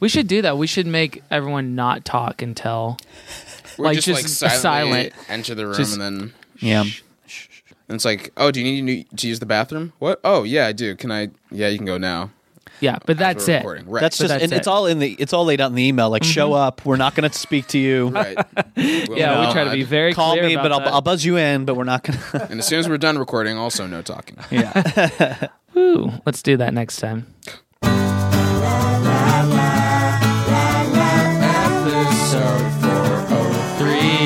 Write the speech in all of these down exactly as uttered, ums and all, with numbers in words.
We should do that. We should make everyone not talk until We're like just, just like silent. silent. Enter the room Just- and then Yeah. and it's like, oh, do you need to use the bathroom? What? Oh, yeah, I do. Can I? Yeah, you can go now. Yeah, but that's We're it. recording. Right. That's But just that's and it. it's all in the it's all laid out in the email. Like, show up. We're not going to speak to you. right. Yeah, No. we try to be very Call clear me, about but I'll, that. I'll buzz you in. But we're not going to. And as soon as we're done recording, also no talking. Yeah. Woo, let's do that next time. Episode four oh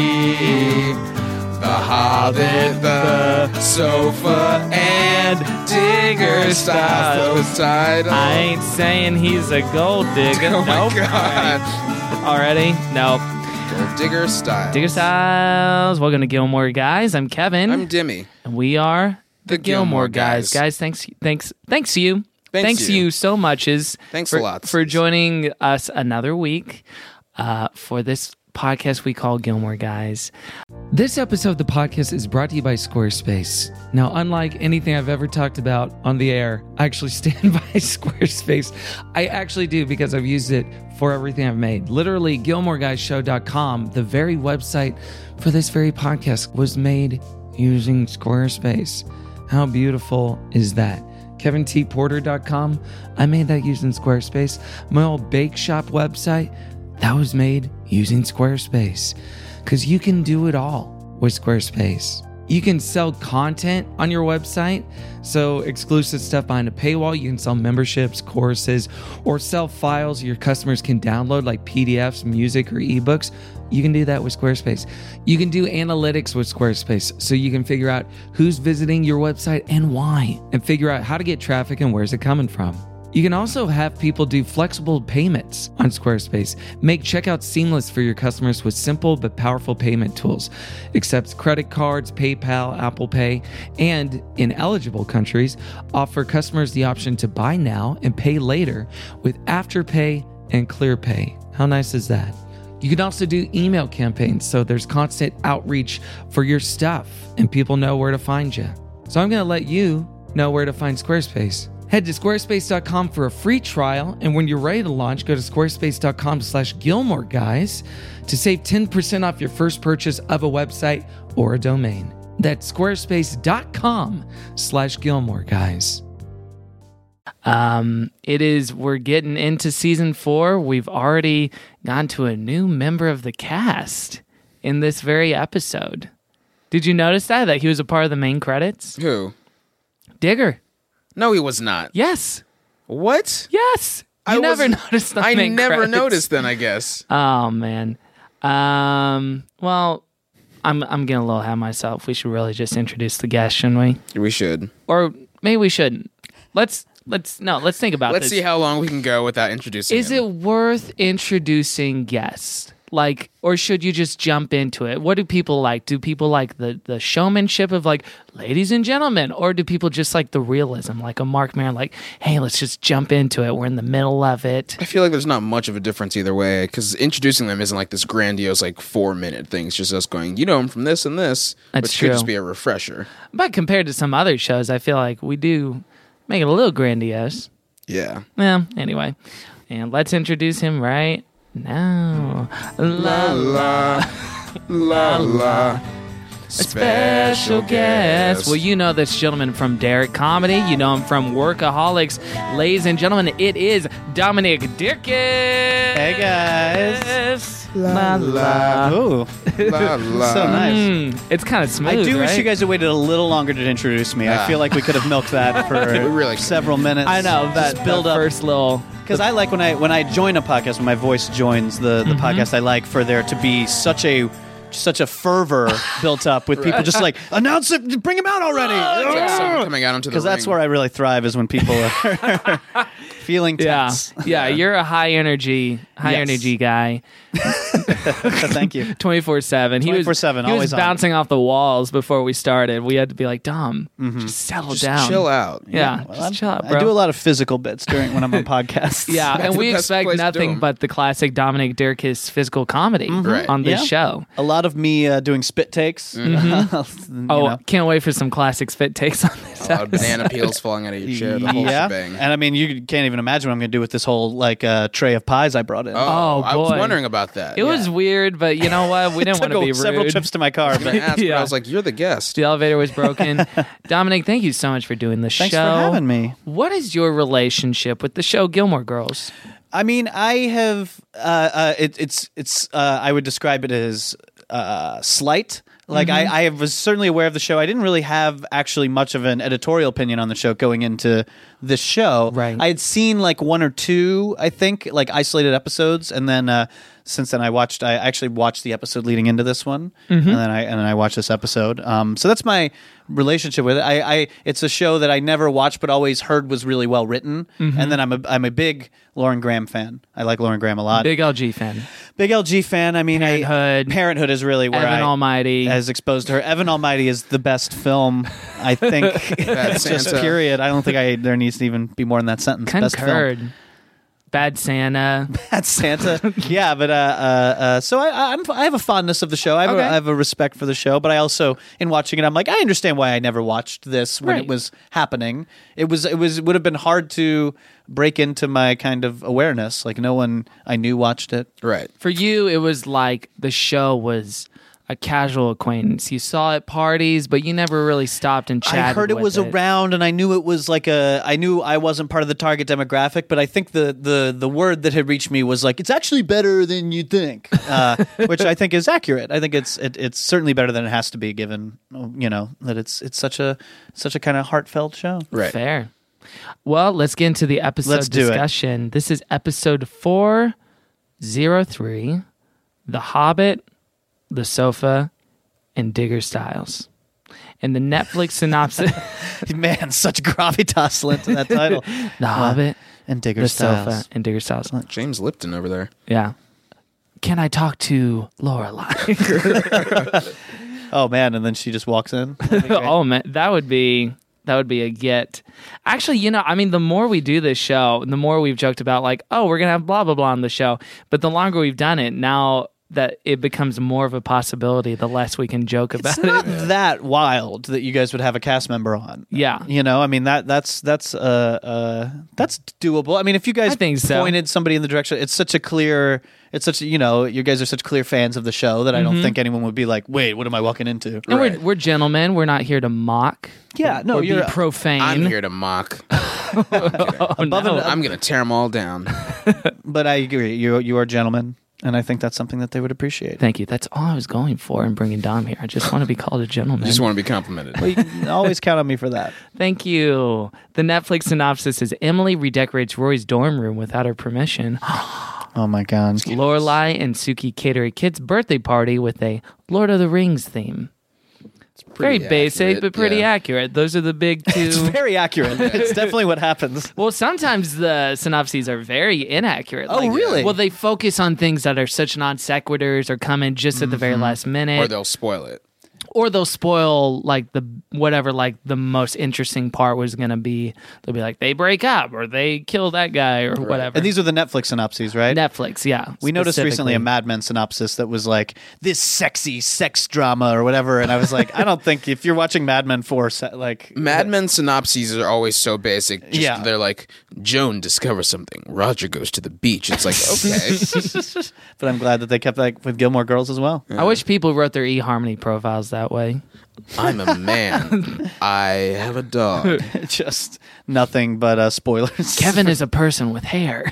three. The Hobbit, the sofa, and Digger style. Those titles. I ain't saying he's a gold digger. Oh my Nope. god. Already? No. Gold Digger style. Digger Styles. Welcome to Gilmore Guys. I'm Kevin. I'm Dimmy. and we are the, The Gilmore, Gilmore guys. Guys. Guys, thanks thanks thanks to you. Thanks you. you. so much is Thanks for, a lot. for joining us another week uh, for this podcast we call Gilmore Guys. This episode of the podcast is brought to you by Squarespace. Now, unlike anything I've ever talked about on the air, I actually stand by Squarespace. I actually do because I've used it for everything I've made. Literally, Gilmore Guys Show dot com, the very website for this very podcast, was made using Squarespace. How beautiful is that? Kevin T Porter dot com, I made that using Squarespace. My old bake shop website, that was made using Squarespace. Because you can do it all with Squarespace. You can sell content on your website, so exclusive stuff behind a paywall. You can sell memberships, courses, or sell files your customers can download like P D Fs, music, or ebooks. You can do that with Squarespace. You can do analytics with Squarespace, so you can figure out who's visiting your website and why, and figure out how to get traffic and where's it coming from. You can also have people do flexible payments on Squarespace. Make checkout seamless for your customers with simple but powerful payment tools. Accepts credit cards, PayPal, Apple Pay, and in eligible countries, offer customers the option to buy now and pay later with Afterpay and ClearPay. How nice is that? You can also do email campaigns, so there's constant outreach for your stuff and people know where to find you. So I'm going to let you know where to find Squarespace. Head to squarespace dot com for a free trial, and when you're ready to launch, go to squarespace dot com slash Gilmore Guys to save ten percent off your first purchase of a website or a domain. That's squarespace dot com slash Gilmore Guys. Um, it is, we're getting into season four. We've already gone to a new member of the cast in this very episode. Did you notice that? That he was a part of the main credits? Who? Digger. No, he was not. Yes. What? Yes. You I never was- noticed the I main never credits. noticed then, I guess. Oh, man. Um, well, I'm I'm getting a little ahead of myself. We should really just introduce the guest, shouldn't we? We should. Or maybe we shouldn't. Let's, let's, no, let's think about Let's this. see how long we can go without introducing Is him. it worth introducing guests? Like, or should you just jump into it? What do people like? Do people like the, the showmanship of like, ladies and gentlemen? Or do people just like the realism, like a Mark Maron, like, hey, let's just jump into it. We're in the middle of it. I feel like there's not much of a difference either way, because introducing them isn't like this grandiose, like, four-minute thing. It's just us going, you know him from this and this, That's which true. could just be a refresher. But compared to some other shows, I feel like we do make it a little grandiose. Yeah. Yeah, anyway. And let's introduce him right now. La la. La la. Special guest. Well, you know this gentleman from Derek Comedy. You know him from Workaholics. Ladies and gentlemen, it is Dominic Dirkus. Hey, guys. La la. Ooh, La la. so nice. Mm, it's kind of smooth. I do wish right? you guys had waited a little longer to introduce me. I Ah. feel like we could have milked that for really could. several minutes. I know that Just build that up first little. because I like when I when I join a podcast when my voice joins the the Mm-hmm. podcast. I like for there to be such a such a fervor built up with people just like announce it, bring him out already. It's like someone coming out onto the Because that's ring. where I really thrive is when people are feeling Yeah, tense. yeah. You're a high energy, high Yes. energy guy. Thank you. twenty-four seven. He was twenty-four seven, He was always on. bouncing off the walls before we started. We had to be like, Dom, just settle Just down. chill out. Yeah, Well, just I'm- chill out, bro. I do a lot of physical bits during when I'm on podcasts. Yeah, That's and the we best expect place to do nothing 'em. but the classic Dominic Dirkus physical comedy Right. on this Yeah. show. a lot lot of me uh, doing spit takes. Mm-hmm. Oh, know. Can't wait for some classic spit takes on this. A lot of banana peels falling out of your chair. The whole yeah, shebang. and I mean, you can't even imagine what I'm going to do with this whole like uh, tray of pies I brought in. Oh, Oh, I was boy. wondering about that. It was weird, but you know what? We didn't want Took to be rude. several trips to my car. I But asked, but Yeah. I was like, "You're the guest." The elevator was broken. Dominic, thank you so much for doing the thanks show. for having me. What is your relationship with the show Gilmore Girls? I mean, I have. Uh, uh, it, it's it's. Uh, I would describe it as uh, slight. Like Mm-hmm. I, I was certainly aware of the show. I didn't really have actually much of an editorial opinion on the show going into this show. Right. I had seen like one or two, I think, like isolated episodes, and then uh, since then I watched. I actually watched the episode leading into this one, Mm-hmm. and then I and then I watched this episode. Um, so that's my relationship with it. I, I it's a show that I never watched, but always heard was really well written. Mm-hmm. And then I'm a I'm a big Lauren Graham fan. I like Lauren Graham a lot. Big L G fan. Big L G fan. I mean, I- Parenthood. Parenthood is really where Evan I Almighty. has exposed to her. Evan Almighty is the best film, I think. Bad Just Santa. period. I don't think I there needs to even be more than that sentence. Best film. Concurred. Bad Santa. That's Santa. Yeah, but uh, uh, uh, so I, I'm, I have a fondness of the show. I have, Okay. a, I have a respect for the show, but I also, in watching it, I'm like, I understand why I never watched this when Right. it was happening. It was, it was, it would have been hard to break into my kind of awareness. Like no one I knew watched it. Right. For you, it was like the show was a casual acquaintance. You saw it at parties, but you never really stopped and chatted I heard it with was around, and I knew it was like a. I knew I wasn't part of the target demographic, but I think the the the word that had reached me was like, it's actually better than you think, uh, which I think is accurate. I think it's it, it's certainly better than it has to be, given you know that it's it's such a such a kind of heartfelt show. Right. Fair. Well, let's get into the episode Let's do it. discussion. This is episode four oh three, The Hobbit, The Sofa, and Digger Styles. And the Netflix synopsis, Man, such gravitas lent to that title. The Hobbit, and Digger The Styles. Sofa, and Digger Styles. James Lipton over there. Yeah. Can I talk to Lorelai? Oh man, and then she just walks in. Oh man, that would be that would be a get. Actually, you know, I mean, the more we do this show, the more we've joked about like, oh, we're gonna have blah blah blah on the show. But the longer we've done it, now that it becomes more of a possibility, the less we can joke about It's not it. that wild that you guys would have a cast member on. Yeah. You know, I mean that that's that's uh uh that's doable. I mean, if you guys I think so. pointed somebody in the direction, it's such a clear, it's such a, you know, you guys are such clear fans of the show that I don't think anyone would be like, wait, what am I walking into? And Right. we're we're gentlemen. We're not here to mock. Yeah, no, or you're be profane. I'm here to mock. Oh, above no. and- I'm gonna tear them all down. But I agree, you you are gentlemen, and I think that's something that they would appreciate. Thank you. That's all I was going for in bringing Dom here. I just want to be called a gentleman. I just want to be complimented. Well, you can always count on me for that. Thank you. The Netflix synopsis is Emily redecorates Rory's dorm room without her permission. Oh my god. Lorelai and Suki cater a kid's birthday party with a Lord of the Rings theme. Very Pretty basic, accurate, but pretty yeah. accurate. Those are the big two. It's very accurate. It's definitely what happens. Well, sometimes the synopses are very inaccurate. Oh, really? Well, they focus on things that are such non sequiturs or come in just at the very last minute. Or they'll spoil it. Or they'll spoil like the whatever like the most interesting part was going to be. They'll be like they break up or they kill that guy or whatever. And these are the Netflix synopses, right? Netflix, yeah. We noticed recently a specifically. Mad Men synopsis that was like this sexy sex drama or whatever, and I was like, I don't think if you're watching Mad Men for se- like Mad Men synopses are always so basic. Just, Yeah. They're like, Joan discovers something. Roger goes to the beach. It's like, okay. But I'm glad that they kept that with Gilmore Girls as well. I wish people wrote their eHarmony profiles that way. I'm a man. I have a dog. Just nothing but uh, spoilers. Kevin is a person with hair.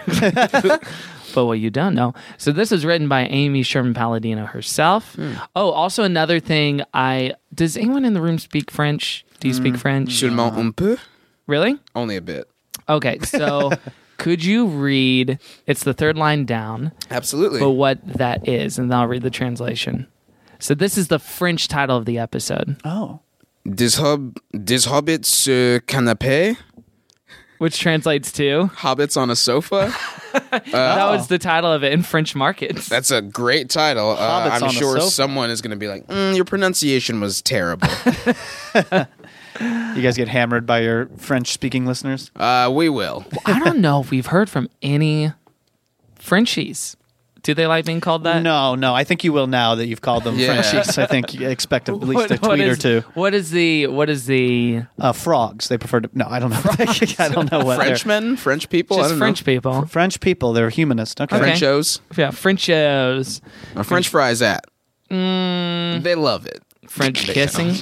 But what you don't know. So this is written by Amy Sherman Palladino herself. Oh, also another thing. I does anyone in the room speak French? Do you speak French? Seulement un peu? Really? Only a bit. Okay, so could you read? It's the third line down, Absolutely. but what that is, and then I'll read the translation. So this is the French title of the episode, Oh, Des, hob- des hobbits sur canapé? which translates to Hobbits on a sofa? that was the title of it in French markets. That's a great title. Uh, Hobbits I'm on a sure sofa. someone is going to be like, mm, your pronunciation was terrible. you guys get hammered by your French-speaking listeners. uh, we will. I don't know if we've heard from any Frenchies Do they like being called that? No, no. I think you will now that you've called them Yeah. Frenchies. I think you expect at least What- a what tweet or is- two. What is the? What is the? Uh, frogs. They prefer to. No, I don't know. I don't know what they're- Frenchmen, French people. I Just don't French people. French people. They're humanist. Okay. know. Okay. Frenchos. Yeah, Frenchos. Are French fries at? Mm, They love it. French kissing.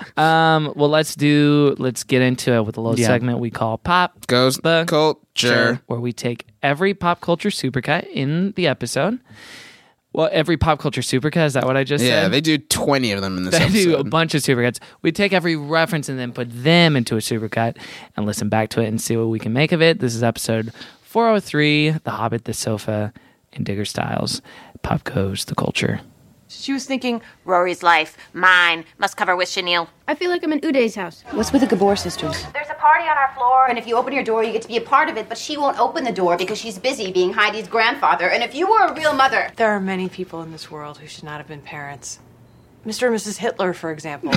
um. Well, let's do. Let's get into it with a little Yeah. segment we call Pop Goes the culture. where we take every pop culture supercut in the episode. Well, every pop culture supercut, is that what I just Yeah, said? they do twenty of them in this They do a episode. bunch of supercuts. We take every reference and then put them into a supercut and listen back to it and see what we can make of it. This is episode four oh three, The Hobbit, The Sofa, and Digger Styles. Pop goes the culture. She was thinking, Rory's life, mine, must cover with chenille. I feel like I'm in Uday's house. What's with the Gabor sisters? There's a party on our floor, and if you open your door, you get to be a part of it, but she won't open the door because she's busy being Heidi's grandfather. And if you were a real mother... There are many people in this world who should not have been parents. Mister and Missus Hitler, for example.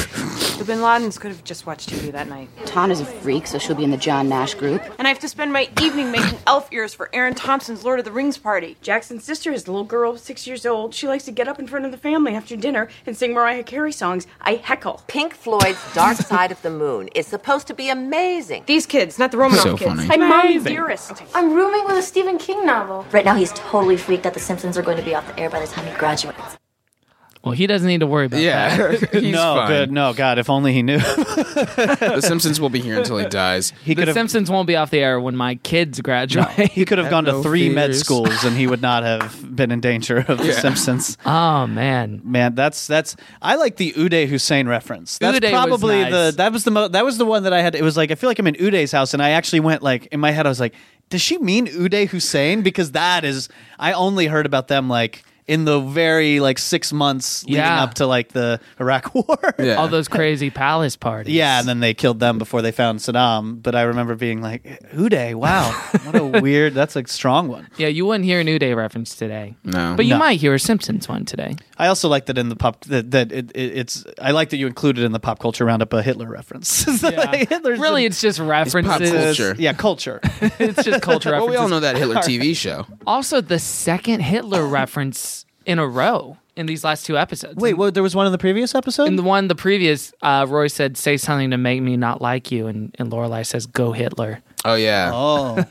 The Bin Ladens could have just watched T V that night. Tana's a freak, so she'll be in the John Nash group. And I have to spend my evening making elf ears for Aaron Thompson's Lord of the Rings party. Jackson's sister is a little girl, six years old. She likes to get up in front of the family after dinner and sing Mariah Carey songs. I heckle. Pink Floyd's Dark Side of the Moon is supposed to be amazing. These kids, not the Romanoff So kids. funny. I'm mommy's Amazing. dearest. Okay. I'm rooming with a Stephen King novel. Right now, he's totally freaked that The Simpsons are going to be off the air by the time he graduates. Well, he doesn't need to worry about Yeah, that. he's no, fine. good. No, God, if only he knew. The Simpsons will be here until he dies. he The could have. Simpsons won't be off the air when my kids graduate. He could have gone to no three med fears. schools, and he would not have been in danger of The Yeah. Simpsons. Oh, man. Man, that's that's. I like the Uday Hussein reference. That's Uday was probably nice. the that was the mo- that was the one that I had. It was like I feel like I'm in Uday's house, and I actually went like in my head. I was like, does she mean Uday Hussein? Because that is I only heard about them like in the very like six months leading Yeah. up to like the Iraq War. Yeah. All those crazy palace parties. Yeah, and then they killed them before they found Saddam. But I remember being like, Uday, wow, what a weird. That's a strong one. Yeah, you wouldn't hear a New Day reference today. No. But you No. might hear a Simpsons one today. I also like that in the pop that, that it, it, it's. I like that you included in the pop culture roundup a Hitler reference. Like, Hitler's Really, in- it's just references. pop culture. yeah, culture. It's just culture Well, references. we all know that Hitler T V show. Also, the second Hitler reference in a row in these last two episodes. Wait, what, there was one in the previous episode? In the one, the previous, uh, Roy said, "Say something to make me not like you," and, and Lorelai says, "Go Hitler." Oh yeah. oh,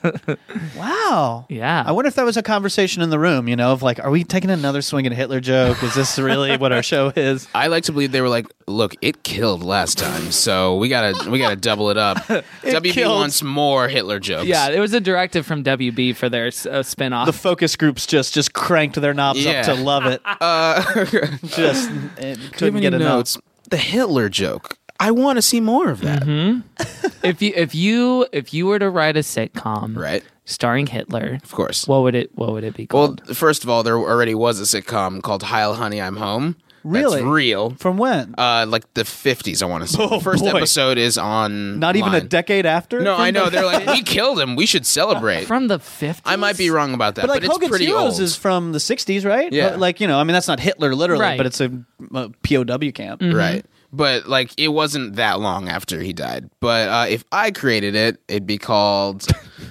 wow. Yeah. I wonder if that was a conversation in the room. You know, of like, are we taking another swing at a Hitler joke? Is this really what our show is? I like to believe they were like, look, it killed last time, so we gotta we gotta double it up. W B killed. wants more Hitler jokes. Yeah, it was a directive from W B for their uh, spinoff. The focus groups just just cranked their knobs Yeah. up to love it. Uh, Just it do you have couldn't any get enough. notes? The Hitler joke. I want to see more of that. if you if you if you were to write a sitcom, Right. starring Hitler, Of course. what would it what would it be Well, called? first of all, there already was a sitcom called Heil Honey, I'm Home. Really? That's real. From when? Uh, like the fifties, I want to say. Oh, the first boy. episode is on. Not even a line. decade after? No, From I know. the- They're like, we killed him. We should celebrate. From the fifties? I might be wrong about that, But but, like it's Hogan's pretty Heroes old. is from the sixties, right? Yeah. Like, you know, I mean, that's not Hitler literally, Right. but it's a, a P O W camp. Right. But like it wasn't that long after he died. But uh, if I created it, it'd be called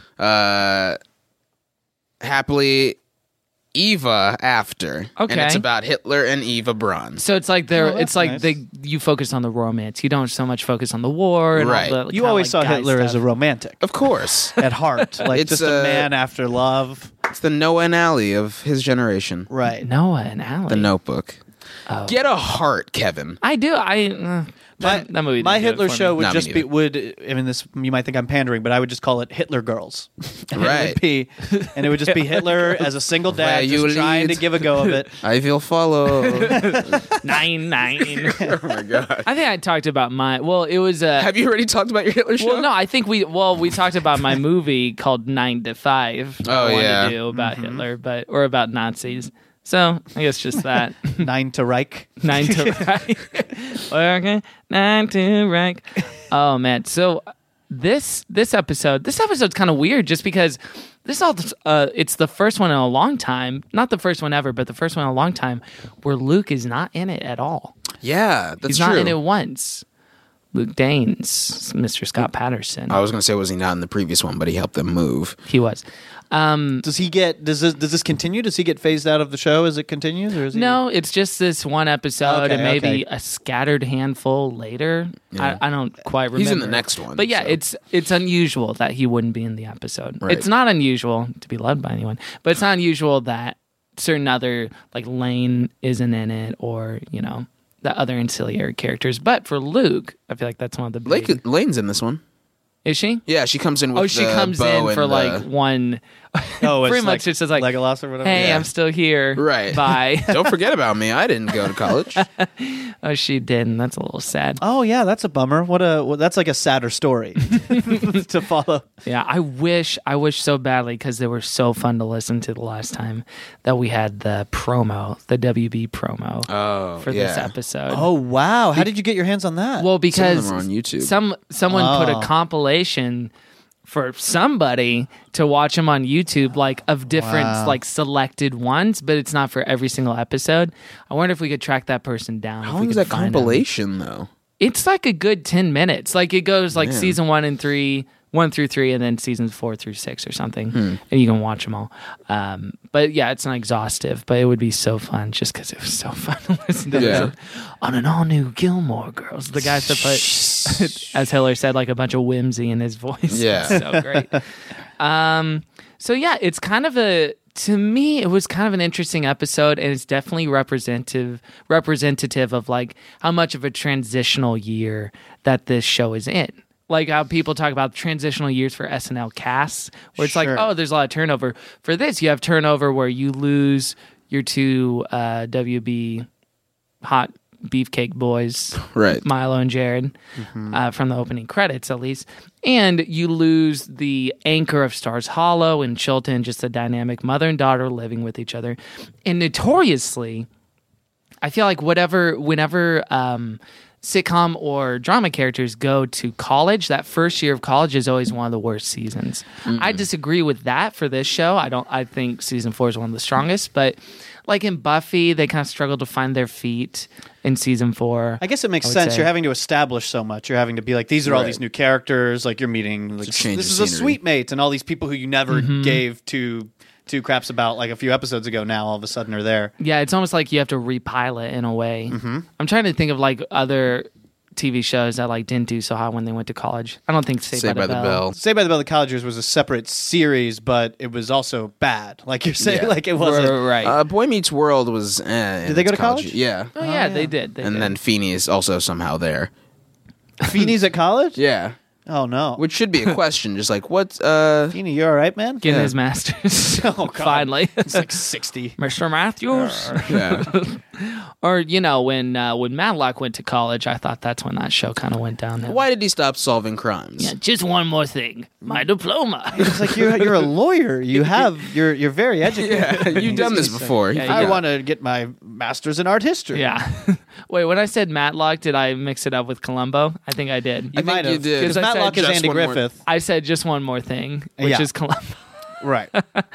uh, Happily Eva After. And Okay. it's about Hitler and Eva Braun. So it's like they're Oh, that's it's like nice. they you focus on the romance. You don't so much focus on the war and Right. all the You kinda always like saw guy Hitler as a stuff. romantic Of course. at heart, like It's, just a uh, man after love. It's the Noah and Allie of his generation. Right. Noah and Allie. The Notebook. Oh. Get a heart, Kevin. I do. I uh, My, that, that movie. my didn't do it Hitler for show me. would Not me just be neither. would I mean this you might think I'm pandering, but I would just call it Hitler Girls. And Right. It would be, and it would just be Hitler as a single Where dad you just trying lead. to give a go of it. I will follow. nine nine. Oh my god. I think I talked about my. Well, it was. Uh, Have you already talked about your Hitler show? well, no, I think we. Well, we talked about my movie called Nine to Five. Oh, I wanted yeah. to do about Hitler, but or about Nazis. So I guess just that. Nine to Reich. Nine to Reich. Okay, nine to Reich. Oh man, so this this episode, this episode's kind of weird, just because this all uh, it's the first one in a long time, not the first one ever, but the first one in a long time where Luke is not in it at all. Yeah, that's He's true. not in it once. Luke Danes, Mister Scott Patterson. I was going to say, was he not in the previous one, but he helped them move. He was. Um, Does he get? Does this, does this continue? Does he get phased out of the show as it continues, or is he? no, it's just this one episode Okay, and maybe okay. a scattered handful later. Yeah. I, I don't quite remember. He's in the next one, But yeah, so. it's it's unusual that he wouldn't be in the episode. Right. It's not unusual to be loved by anyone, but it's not unusual that certain other, like Lane isn't in it, or, you know, the other ancillary characters. But for Luke, I feel like that's one of the big... Lake, Lane's in this one. Is she? Yeah, she comes in with Oh, she the comes bow in and for the- like one. Oh, it's pretty much like just says like Legolas or whatever. Hey, Yeah. I'm still here. Right. Bye. Don't forget about me. I didn't go to college. Oh, she didn't. That's a little sad. Oh yeah, that's a bummer. What a well, that's like a sadder story to follow. Yeah, I wish, I wish so badly, because they were so fun to listen to the last time, that we had the promo, the W B promo Oh, for this yeah. episode. Oh wow, how did you get your hands on that? well, because Some of them are on YouTube. Some someone put Oh. a compilation for somebody to watch them on YouTube, like of different Wow. like selected ones, but it's not for every single episode. I wonder if we could track that person down. How if long we is could that find 'em. compilation, though? It's like a good ten minutes. Like it goes like Man. season one and three, one through three, and then seasons four through six or something, Hmm. and you can watch them all. Um, but yeah, it's not exhaustive, but it would be so fun just because it was so fun to listen to. Yeah. This on an all new Gilmore Girls. The guys that put, as Hiller said, like a bunch of whimsy in his voice. Yeah. It's so great. um, so yeah, it's kind of a. To me, it was kind of an interesting episode, and it's definitely representative representative of like how much of a transitional year that this show is in. Like how people talk about transitional years for S N L casts, where it's Sure. like, oh, there's a lot of turnover. For this, you have turnover where you lose your two uh, W B hot beefcake boys, Right. Milo and Jared, uh, from the opening credits at least. And you lose the anchor of Stars Hollow and Chilton, just a dynamic mother and daughter living with each other. And notoriously, I feel like whatever, whenever um, sitcom or drama characters go to college, that first year of college is always one of the worst seasons. I disagree with that for this show. I don't. I think season four is one of the strongest, but like in Buffy, they kind of struggled to find their feet in season four. I guess it makes I would sense. say. You're having to establish so much. You're having to be like, these are all Right. these new characters. Like you're meeting. Like, a change this of is a scenery. sweet mate, and all these people who you never Mm-hmm. gave two two craps about like a few episodes ago. Now all of a sudden are there. Yeah, it's almost like you have to repilot in a way. Mm-hmm. I'm trying to think of like other T V shows that like didn't do so hot when they went to college. I don't think Saved Saved by, the, Bell. Saved by the Bell, the Collegers was a separate series, but it was also bad. Like you're saying, Yeah. like it wasn't. Right. Uh, Boy Meets World was. Eh, Did they go to college? Yeah. oh, yeah, they did. They and did. then Feeney is also somehow there. Feeney's at college? Yeah. Oh no. Which should be a question. Just like, what? Uh, Feeney, you all right, man? getting yeah. his master's. Oh, God. Finally. It's like sixty. Mister Matthews. yeah. Or, you know, when uh, when Matlock went to college, I thought that's when that show kind of went downhill. Why did he stop solving crimes? Yeah, just one more thing. My diploma. It's like you're you're a lawyer. You have you're you're very educated. Yeah, you've done this before. Yeah, I yeah. want to get my master's in art history. Yeah. Wait, when I said Matlock, did I mix it up with Columbo? I think I did. You think might you have. did. Because 'Cause I said Matlock is just Andy one more- Griffith. I said just one more thing, which Yeah. is Columbo. Right.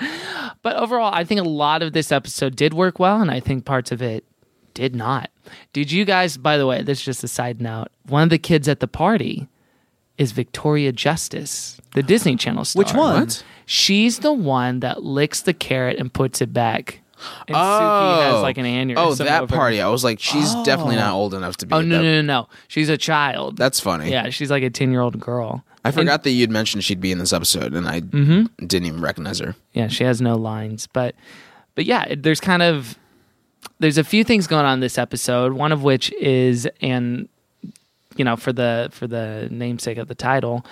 But overall, I think a lot of this episode did work well, and I think parts of it did not. Did you guys, by the way, this is just a side note, one of the kids at the party is Victoria Justice, the Disney Channel star. Which one? What? She's the one that licks the carrot and puts it back. And Suki has like an aneurysm. Oh, that over- party. I was like, she's definitely not old enough to be. Oh, at no, that- no, no, no. She's a child. That's funny. Yeah, she's like a ten-year-old girl. I forgot that you'd mentioned she'd be in this episode, and I Mm-hmm. didn't even recognize her. Yeah, she has no lines, but but yeah, it- there's kind of there's a few things going on in this episode. One of which is, and you know, for the for the namesake of the title,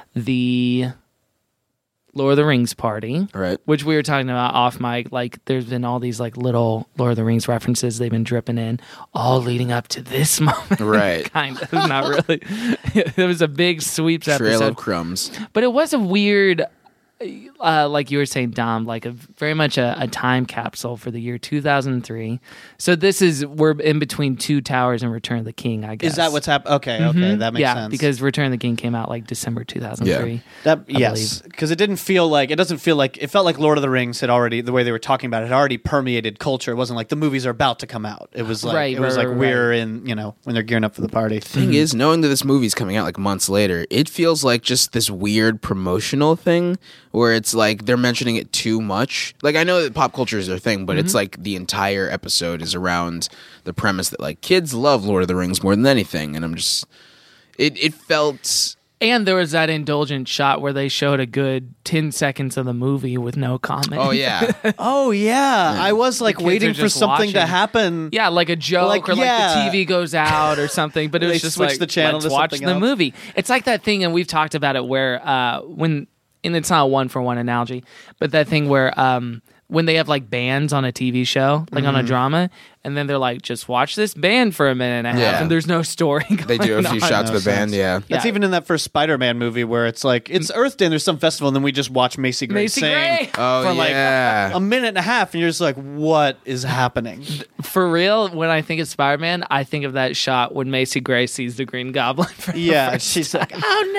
the Lord of the Rings party, Right. which we were talking about off mic. Like, there's been all these like little Lord of the Rings references they've been dripping in, all leading up to this moment. Right. kind of, not really. It was a big sweeps Trail episode. of crumbs. But it was a weird. uh, like you were saying, Dom, like a very much a, a time capsule for the year two thousand three. So this is we're in between Two Towers and Return of the King. I guess Is that what's happening? Okay, okay, Mhm. that makes yeah, sense. because Return of the King came out like December two thousand three. Yeah. That I yes, because it didn't feel like it doesn't feel like it felt like Lord of the Rings had already the way they were talking about it had already permeated culture. It wasn't like the movies are about to come out. It was like Right, it was right, like right, we're in you know when they're gearing up for the party. Thing is, knowing that this movie's coming out like months later, it feels like just this weird promotional thing where it's like they're mentioning it too much. Like I know that pop culture is their thing, but it's like the entire episode is around the premise that like kids love Lord of the Rings more than anything, and I'm just it it felt. And there was that indulgent shot where they showed a good ten seconds of the movie with no comment. Oh yeah, Oh yeah, I was like kids waiting are for just something to watching. happen. Yeah, like a joke Like, or like yeah. the T V goes out or something, but it They was just switch like, the channel let's to watch something the else. movie. It's like that thing, and we've talked about it where uh, when, and it's not a one for one analogy, but that thing where um, when they have like bands on a T V show, like on a drama, and then they're like, just watch this band for a minute and a half, Yeah. and there's no story going they do a few on. shots of the band. Yeah, That's Yeah. even in that first Spider-Man movie where it's like it's Earth Day and there's some festival and then we just watch Macy Gray Macy sing Gray! Oh, for like yeah. a minute and a half and you're just like, what is happening? For real, when I think of Spider-Man, I think of that shot when Macy Gray sees the Green Goblin. For the Yeah, first she's like,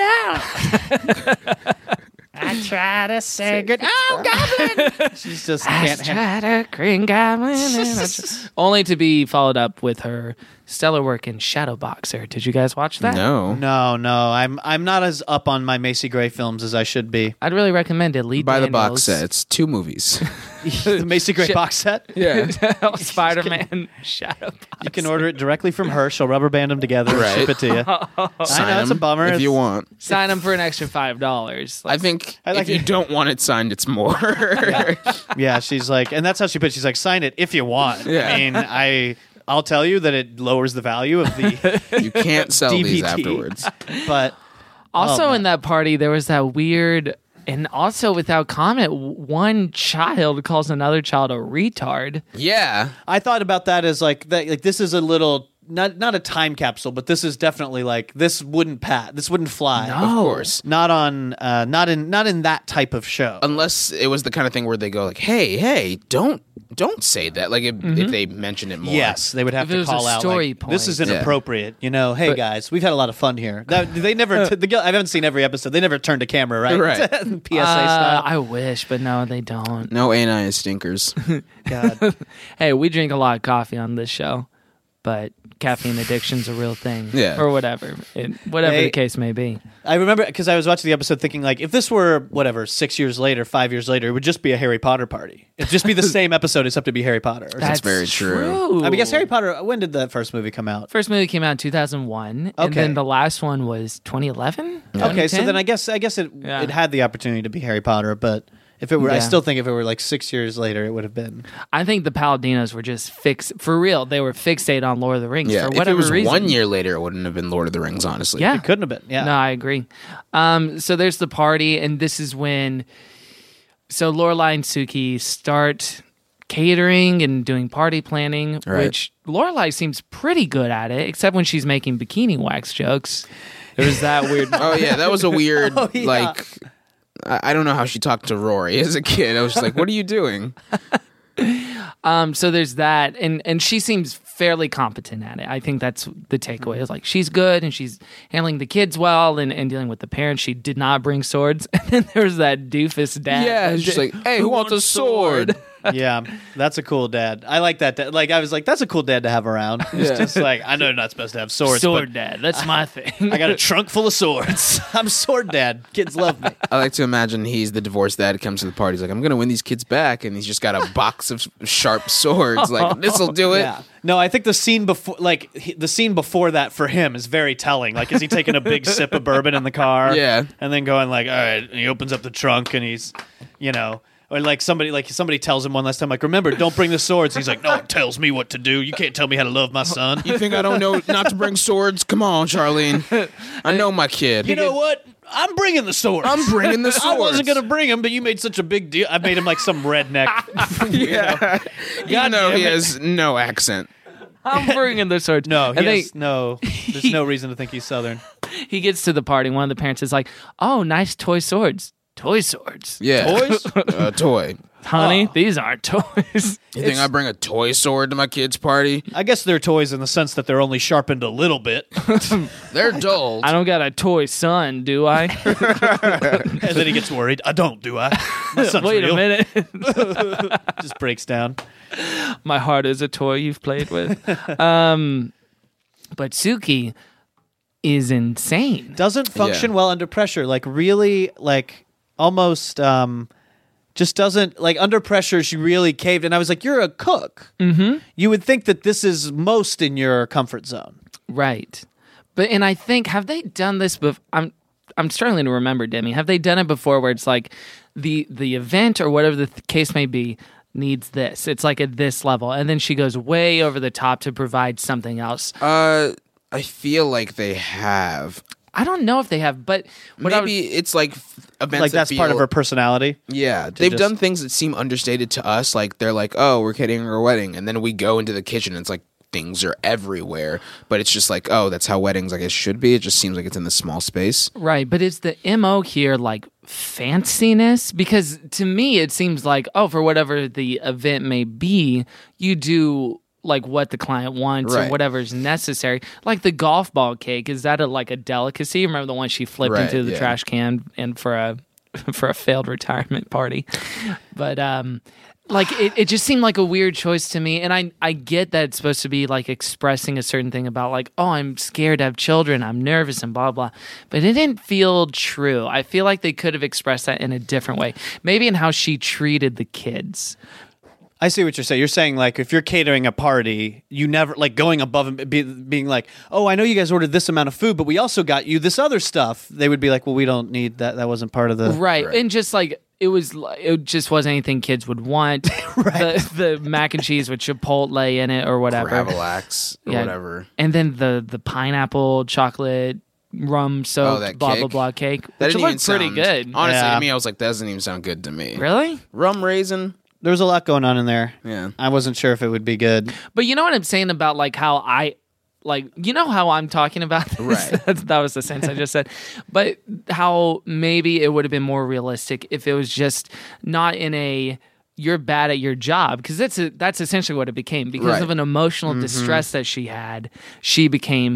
oh no! I try to say good. Oh, Goblin! she's just I can't handle. tried a Green Goblin, and I tr- only to be followed up with her stellar work in Shadowboxer. Did you guys watch that? no. No, no, I'm I'm not as up on my Macy Gray films as I should be. I'd really recommend it. Lee Buy the Daniels, box set. It's two movies. the Macy Gray Shit. box set. Yeah, Spider-Man Shadowboxer. You can order it directly from her. She'll rubber band them together and Right. ship it to you. I sign know it's a 'em bummer. if you It's- want. Sign them for an extra five dollars. I think I like if you it. don't want it signed, it's more. Yeah, she's like, and that's how she put. it. She's like, sign it if you want. Yeah. I mean, I I'll tell you that it lowers the value of the You can't sell D V D. these afterwards. but Also, Oh, in that party, there was that weird, and also without comment, one child calls another child a retard. Yeah, I thought about that as like that. Like this is a little not not a time capsule, but this is definitely like this wouldn't pat. This wouldn't fly. No. of course. Not on. Uh, not in. Not in that type of show. Unless it was the kind of thing where they go like, "Hey, hey, don't don't say that." Like if, if they mention it more. Yes, they would have If it to was a call out. story Like, point. this is Yeah. inappropriate. You know, hey guys, we've had a lot of fun here. That, they never. T- the, I haven't seen every episode. They never turned to camera, right? Right. P S A Uh, style. I wish, but no, they don't. No A and I is stinkers. God. Hey, we drink a lot of coffee on this show, but caffeine addiction's a real thing. Yeah. Or whatever. It, whatever Hey. the case may be. I remember because I was watching the episode thinking like if this were whatever six years later, five years later, it would just be a Harry Potter party. It'd just be the same episode except to be Harry Potter. Or That's very true. I mean, I guess Harry Potter. When did the first movie come out? First movie came out in two thousand one, and Okay. then the last one was twenty eleven. Okay, so then I guess I guess it Yeah. it had the opportunity to be Harry Potter, but if it were, I Yeah. still think if it were like six years later, it would have been. I think the Paladinos were just fix for real. They were fixated on Lord of the Rings Yeah, for if whatever it was reason. one year later, it wouldn't have been Lord of the Rings. Honestly, Yeah. It couldn't have been. Yeah. No, I agree. Um, so there's the party, and this is when so Lorelai and Suki start catering and doing party planning, Right. which Lorelai seems pretty good at it, except when she's making bikini wax jokes. There was that weird. Oh yeah, that was a weird Oh, yeah. like. I I don't know how she talked to Rory as a kid. I was just like, "What are you doing?" Um, so there's that, and and she seems fairly competent at it. I think that's the takeaway. Is like she's good and she's handling the kids well and, and dealing with the parents. She did not bring swords. And then there's that doofus dad. Yeah, it's just like, "Hey, who wants a sword?" Yeah, that's a cool dad. I like that. Dad. Like I was like, that's a cool dad to have around. It's just like I know you're not supposed to have swords, sword dad. That's my thing. but I got a trunk full of swords. I'm sword dad. Kids love me. I like to imagine he's the divorced dad who comes to the party. He's like, "I'm going to win these kids back," and he's just got a box of sharp swords. Like, this'll do it. Yeah. No, I think the scene before, like he, the scene before that for him is very telling. Like, is he taking a big sip of bourbon in the car? Yeah. and then going like, all right, and he opens up the trunk and he's, you know. Or like somebody like somebody tells him one last time, like, remember, don't bring the swords. He's like, no one tells me what to do. You can't tell me how to love my son. You think I don't know not to bring swords? Come on, Charlene. I know my kid. You know what? I'm bringing the swords. I'm bringing the I wasn't swords. gonna bring him, but you made such a big deal. I made him like some redneck. Yeah. Even though damn he it. has no accent. I'm bringing the swords. No, he and has, they, no. There's no reason to think he's Southern. he gets to the party. One of the parents is like, "Oh, nice toy swords. Toy swords. Yeah. Toys? A toy. Honey, Oh. these aren't toys. You think I bring a toy sword to my kid's party? I guess they're toys in the sense that they're only sharpened a little bit. They're dulled. I don't got a toy son, do I? And then he gets worried. I don't, do I? My son's Wait real. a minute. Just breaks down. My heart is a toy you've played with. um, but Suki is insane. Doesn't function Yeah. well under pressure. Like really, like almost, um, just doesn't like under pressure. She really caved, and I was like, "You're a cook. Mm-hmm. You would think that this is most in your comfort zone." Right. But and I think have they done this bef- I'm I'm struggling to remember, Demi. Have they done it before where it's like the the event or whatever the th- case may be needs this. It's like at this level and then she goes way over the top to provide something else. Uh, I feel like they have. I don't know if they have, but what I Maybe it's like f- events Like that that's part of feel- her personality. Yeah, they've just- done things that seem understated to us. Like they're like, "Oh, we're catering our wedding," and then we go into the kitchen, and it's like things are everywhere. But it's just like, oh, that's how weddings, I guess, should be. It just seems like it's in the small space. Right, but is the M O here like fanciness? Because to me, it seems like, oh, for whatever the event may be, you do like what the client wants or Right. whatever is necessary. Like the golf ball cake, is that a, like a delicacy? Remember the one she flipped Right, into the yeah. trash can and for a for a failed retirement party? But um, like it, it just seemed like a weird choice to me. And I I get that it's supposed to be like expressing a certain thing about like, oh, I'm scared to have children, I'm nervous and blah blah. But it didn't feel true. I feel like they could have expressed that in a different way. Maybe in how she treated the kids. I see what you're saying. You're saying like if you're catering a party, you never like going above and be, being like, "Oh, I know you guys ordered this amount of food, but we also got you this other stuff." They would be like, "Well, we don't need that. That wasn't part of the Right. Right. And just like it was it just wasn't anything kids would want. Right. The the mac and cheese with Chipotle in it or whatever. Gravlax or Yeah. whatever. And then the the pineapple chocolate rum soaked Oh, that blah blah cake? blah cake. That Which didn't even looked pretty sound, good. Honestly, Yeah. to me, I was like, that doesn't even sound good to me. Really? Rum raisin. There was a lot going on in there. Yeah. I wasn't sure if it would be good. But you know what I'm saying about like how I like you know how I'm talking about this? Right. That's, that was the sense I just said. But how maybe it would have been more realistic if it was just not in a you're bad at your job, because that's a, that's essentially what it became because Right. of an emotional distress that she had. She became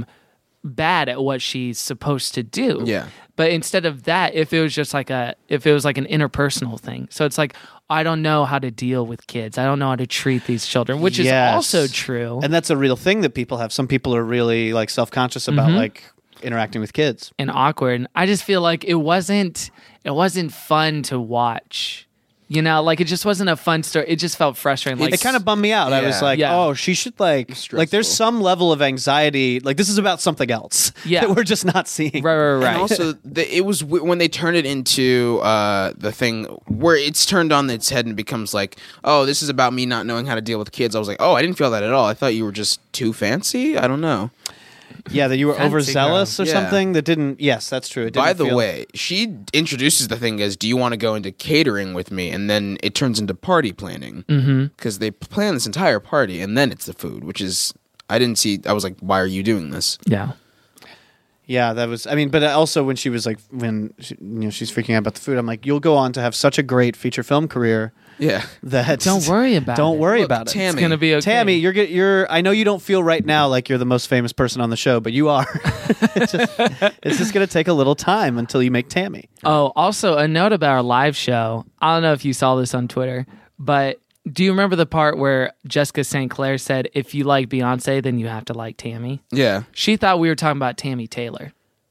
bad at what she's supposed to do. Yeah. But instead of that, if it was just like a if it was like an interpersonal thing. So it's like I don't know how to deal with kids. I don't know how to treat these children, which Yes. is also true. And that's a real thing that people have. Some people are really like self-conscious about Mm-hmm. like interacting with kids. and awkward. And I just feel like it wasn't it wasn't fun to watch. You know, like it just wasn't a fun story. It just felt frustrating. Like It kind of bummed me out. I was Yeah. like, Yeah. oh, she should like like there's Stressful. some level of anxiety. Like this is about something else Yeah. that we're just not seeing. right, right, right. And also, the, it was w- when they turn it into uh, the thing where it's turned on its head and becomes like, oh, this is about me not knowing how to deal with kids. I was like, oh, I didn't feel that at all. I thought you were just too fancy. I don't know. Yeah, that you were Fancy overzealous girl. or Yeah. something that didn't. Yes, that's true. It didn't By the feel- way, she introduces the thing as, do you want to go into catering with me? And then it turns into party planning. Because mm-hmm. they plan this entire party and then it's the food, which is, I didn't see, I was like, why are you doing this? yeah. Yeah, that was. I mean, but also when she was like, when she, you know she's freaking out about the food, I'm like, you'll go on to have such a great feature film career Yeah. that Don't worry about don't it. worry Look, about it. Tammy. It's gonna be okay. Tammy, you're get, you're. I know you don't feel right now like you're the most famous person on the show, but you are. it's just, it's just gonna take a little time until you make Tammy. Oh, also a note about our live show. I don't know if you saw this on Twitter, but do you remember the part where Jessica Saint Clair said, if you like Beyonce, then you have to like Tammy? Yeah. She thought we were talking about Tammy Taylor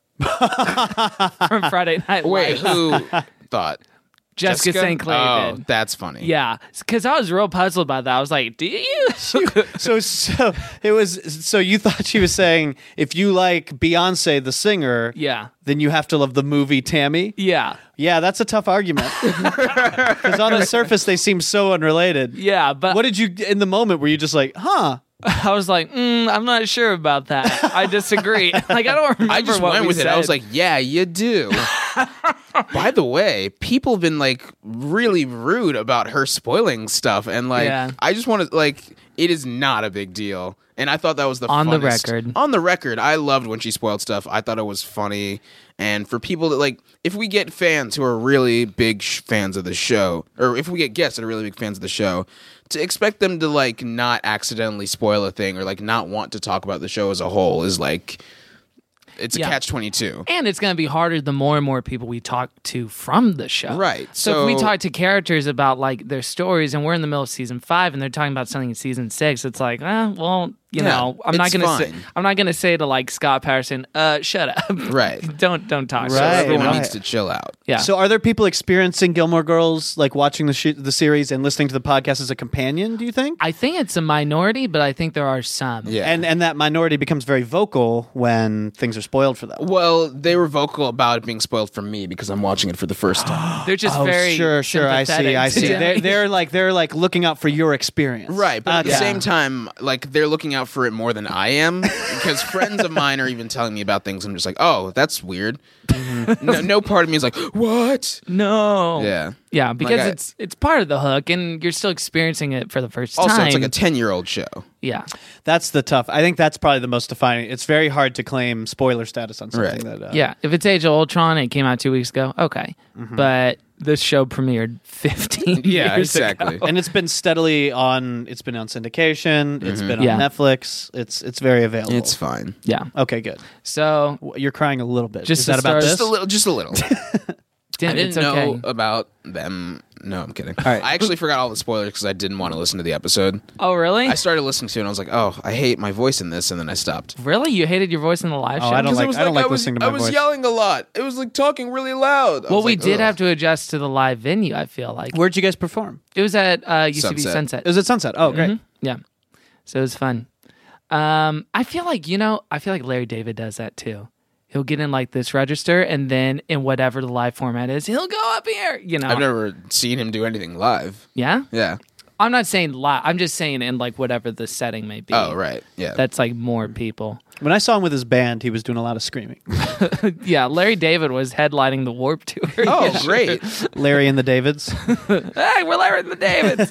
from Friday Night Lights. Wait, who thought? Jessica, Saint Clair Oh, did. that's funny. Yeah, because I was real puzzled by that. I was like, do you? So so it was. So you thought she was saying if you like Beyonce the singer, yeah. then you have to love the movie Tammy. Yeah. Yeah, that's a tough argument because on the surface they seem so unrelated. Yeah, but What did you in the moment? Were you just like, huh? I was like, mm, I'm not sure about that. I disagree. Like, I don't remember I just what went we with it. I was said. like, yeah, you do. By the way, people have been like really rude about her spoiling stuff, and like Yeah. I just want to like it is not a big deal. And I thought that was the On the funnest- record. On the record, I loved when she spoiled stuff. I thought it was funny. And for people that like, if we get fans who are really big sh- fans of the show, or if we get guests that are really big fans of the show, to expect them to like not accidentally spoil a thing or like not want to talk about the show as a whole is like, it's a Yeah. catch twenty-two. And it's going to be harder the more and more people we talk to from the show. Right. So, if we So- talk to characters about like their stories and we're in the middle of season five and they're talking about something in season six, it's like, eh, well, you Yeah, know, I'm not it's going to say fine. I'm not going to say to like Scott Patterson, uh, shut up. Right. don't don't talk. So Right, everyone right. needs to chill out. Yeah. So, are there people experiencing Gilmore Girls, like watching the sh- the series and listening to the podcast as a companion? Do you think? I think it's a minority, but I think there are some. Yeah. And and that minority becomes very vocal when things are spoiled for them. Well, they were vocal about it being spoiled for me because I'm watching it for the first time. They're just Oh, very sure, sure. I see. sympathetic I to see. me. They're, they're like they're like looking out for your experience, Right, but at the Okay. same time, like they're looking out for it more than I am because friends of mine are even telling me about things. I'm just like, oh, that's weird. no, no part of me is like, what? No. Yeah. Yeah, because I- it's it's part of the hook, and you're still experiencing it for the first Also, time. it's like a ten year old show. yeah. That's the tough. I think that's probably the most defining. It's very hard to claim spoiler status on something Right. that. Uh, Yeah, if it's Age of Ultron and it came out two weeks ago, okay. But this show premiered fifteen Yeah, years exactly. ago. And it's been steadily on. It's been on syndication. It's been on Yeah. Netflix. It's it's very available. It's fine. Yeah. okay. Good. So, W- You're crying a little bit. Just Is to that about start- this? Just a little. Just a little. Dim, I didn't it's know okay. about them. No, I'm kidding. right. I actually forgot all the spoilers because I didn't want to listen to the episode. Oh, really? I started listening to it and I was like, oh, I hate my voice in this, and then I stopped. Really? You hated your voice in the live Oh, show? I don't 'Cause it like- was I don't like I was, listening to I my was voice. yelling a lot. It was like talking really loud. I Well, was we like, did ugh. have to adjust to the live venue, I feel like. Where'd you guys perform? It was at uh, U C B Sunset. Sunset. It was at Sunset. Oh, great. Mhm. Yeah. So it was fun. Um, I feel like, you know, I feel like Larry David does that too. He'll get in like this register, and then in whatever the live format is, he'll go up here, you know. I've never seen him do anything live. Yeah? Yeah. I'm not saying live. I'm just saying in like whatever the setting may be. Oh, right. Yeah. That's like more people. When I saw him with his band, he was doing a lot of screaming. Yeah, Larry David was headlining the Warp Tour. oh, great. Larry and the Davids. Hey, we're Larry and the Davids.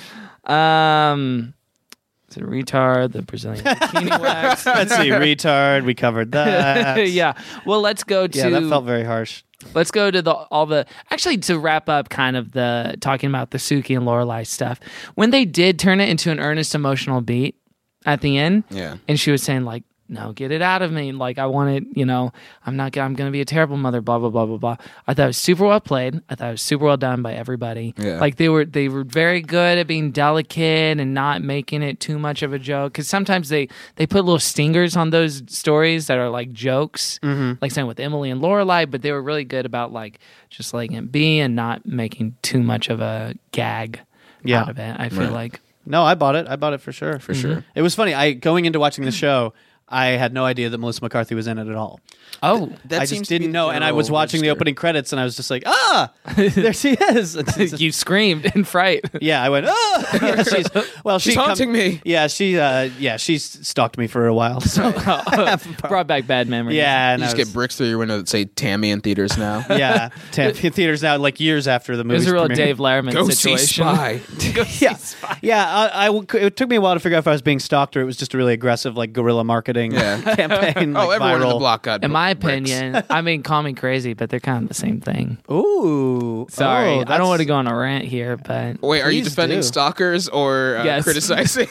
um, it's a retard, the Brazilian bikini wax. Let's see, retard. We covered that. Yeah. Well, let's go to Yeah, that felt very harsh. let's go to the all the actually to wrap up kind of the talking about the Suki and Lorelai stuff. When they did turn it into an earnest emotional beat at the end, Yeah. and she was saying like, no, get it out of me. Like I want it, you know, I'm not I'm going to be a terrible mother, blah, blah, blah, blah, blah. I thought it was super well played. I thought it was super well done by everybody. Yeah. Like they were, they were very good at being delicate and not making it too much of a joke. Cause sometimes they, they put little stingers on those stories that are like jokes, like saying with Emily and Lorelai, but they were really good about like just letting it be and not making too much of a gag Yeah. out of it. I feel Right. like, No, I bought it. I bought it for sure. For sure. It was funny. I going into watching the show, I had no idea that Melissa McCarthy was in it at all. oh, That I seems just to be didn't the know, and I was general watching the register. opening credits, and I was just like, ah, there she is. you screamed in fright. Yeah, I went, oh, yeah, she's well, She's she come- haunting me. Yeah, she, uh, yeah, she's stalked me for a while. So Brought back bad memories. yeah, and You I just was- get bricks through your window that say Tammy in theaters now. yeah, Tam- theaters now, like years after the It movie. was a real Dave Letterman Go see situation. Spy. Go see Yeah, Spy. yeah. I, I- it took me a while to figure out if I was being stalked or it was just a really aggressive, like guerrilla marketing Yeah. campaign. Oh, like, everyone in viral. the block got In my bricks. opinion, I mean, call me crazy, but they're kind of the same thing. Ooh, Sorry, oh, I don't that's- want to go on a rant here, but Wait, are you Please defending do. stalkers or uh, Yes. criticizing?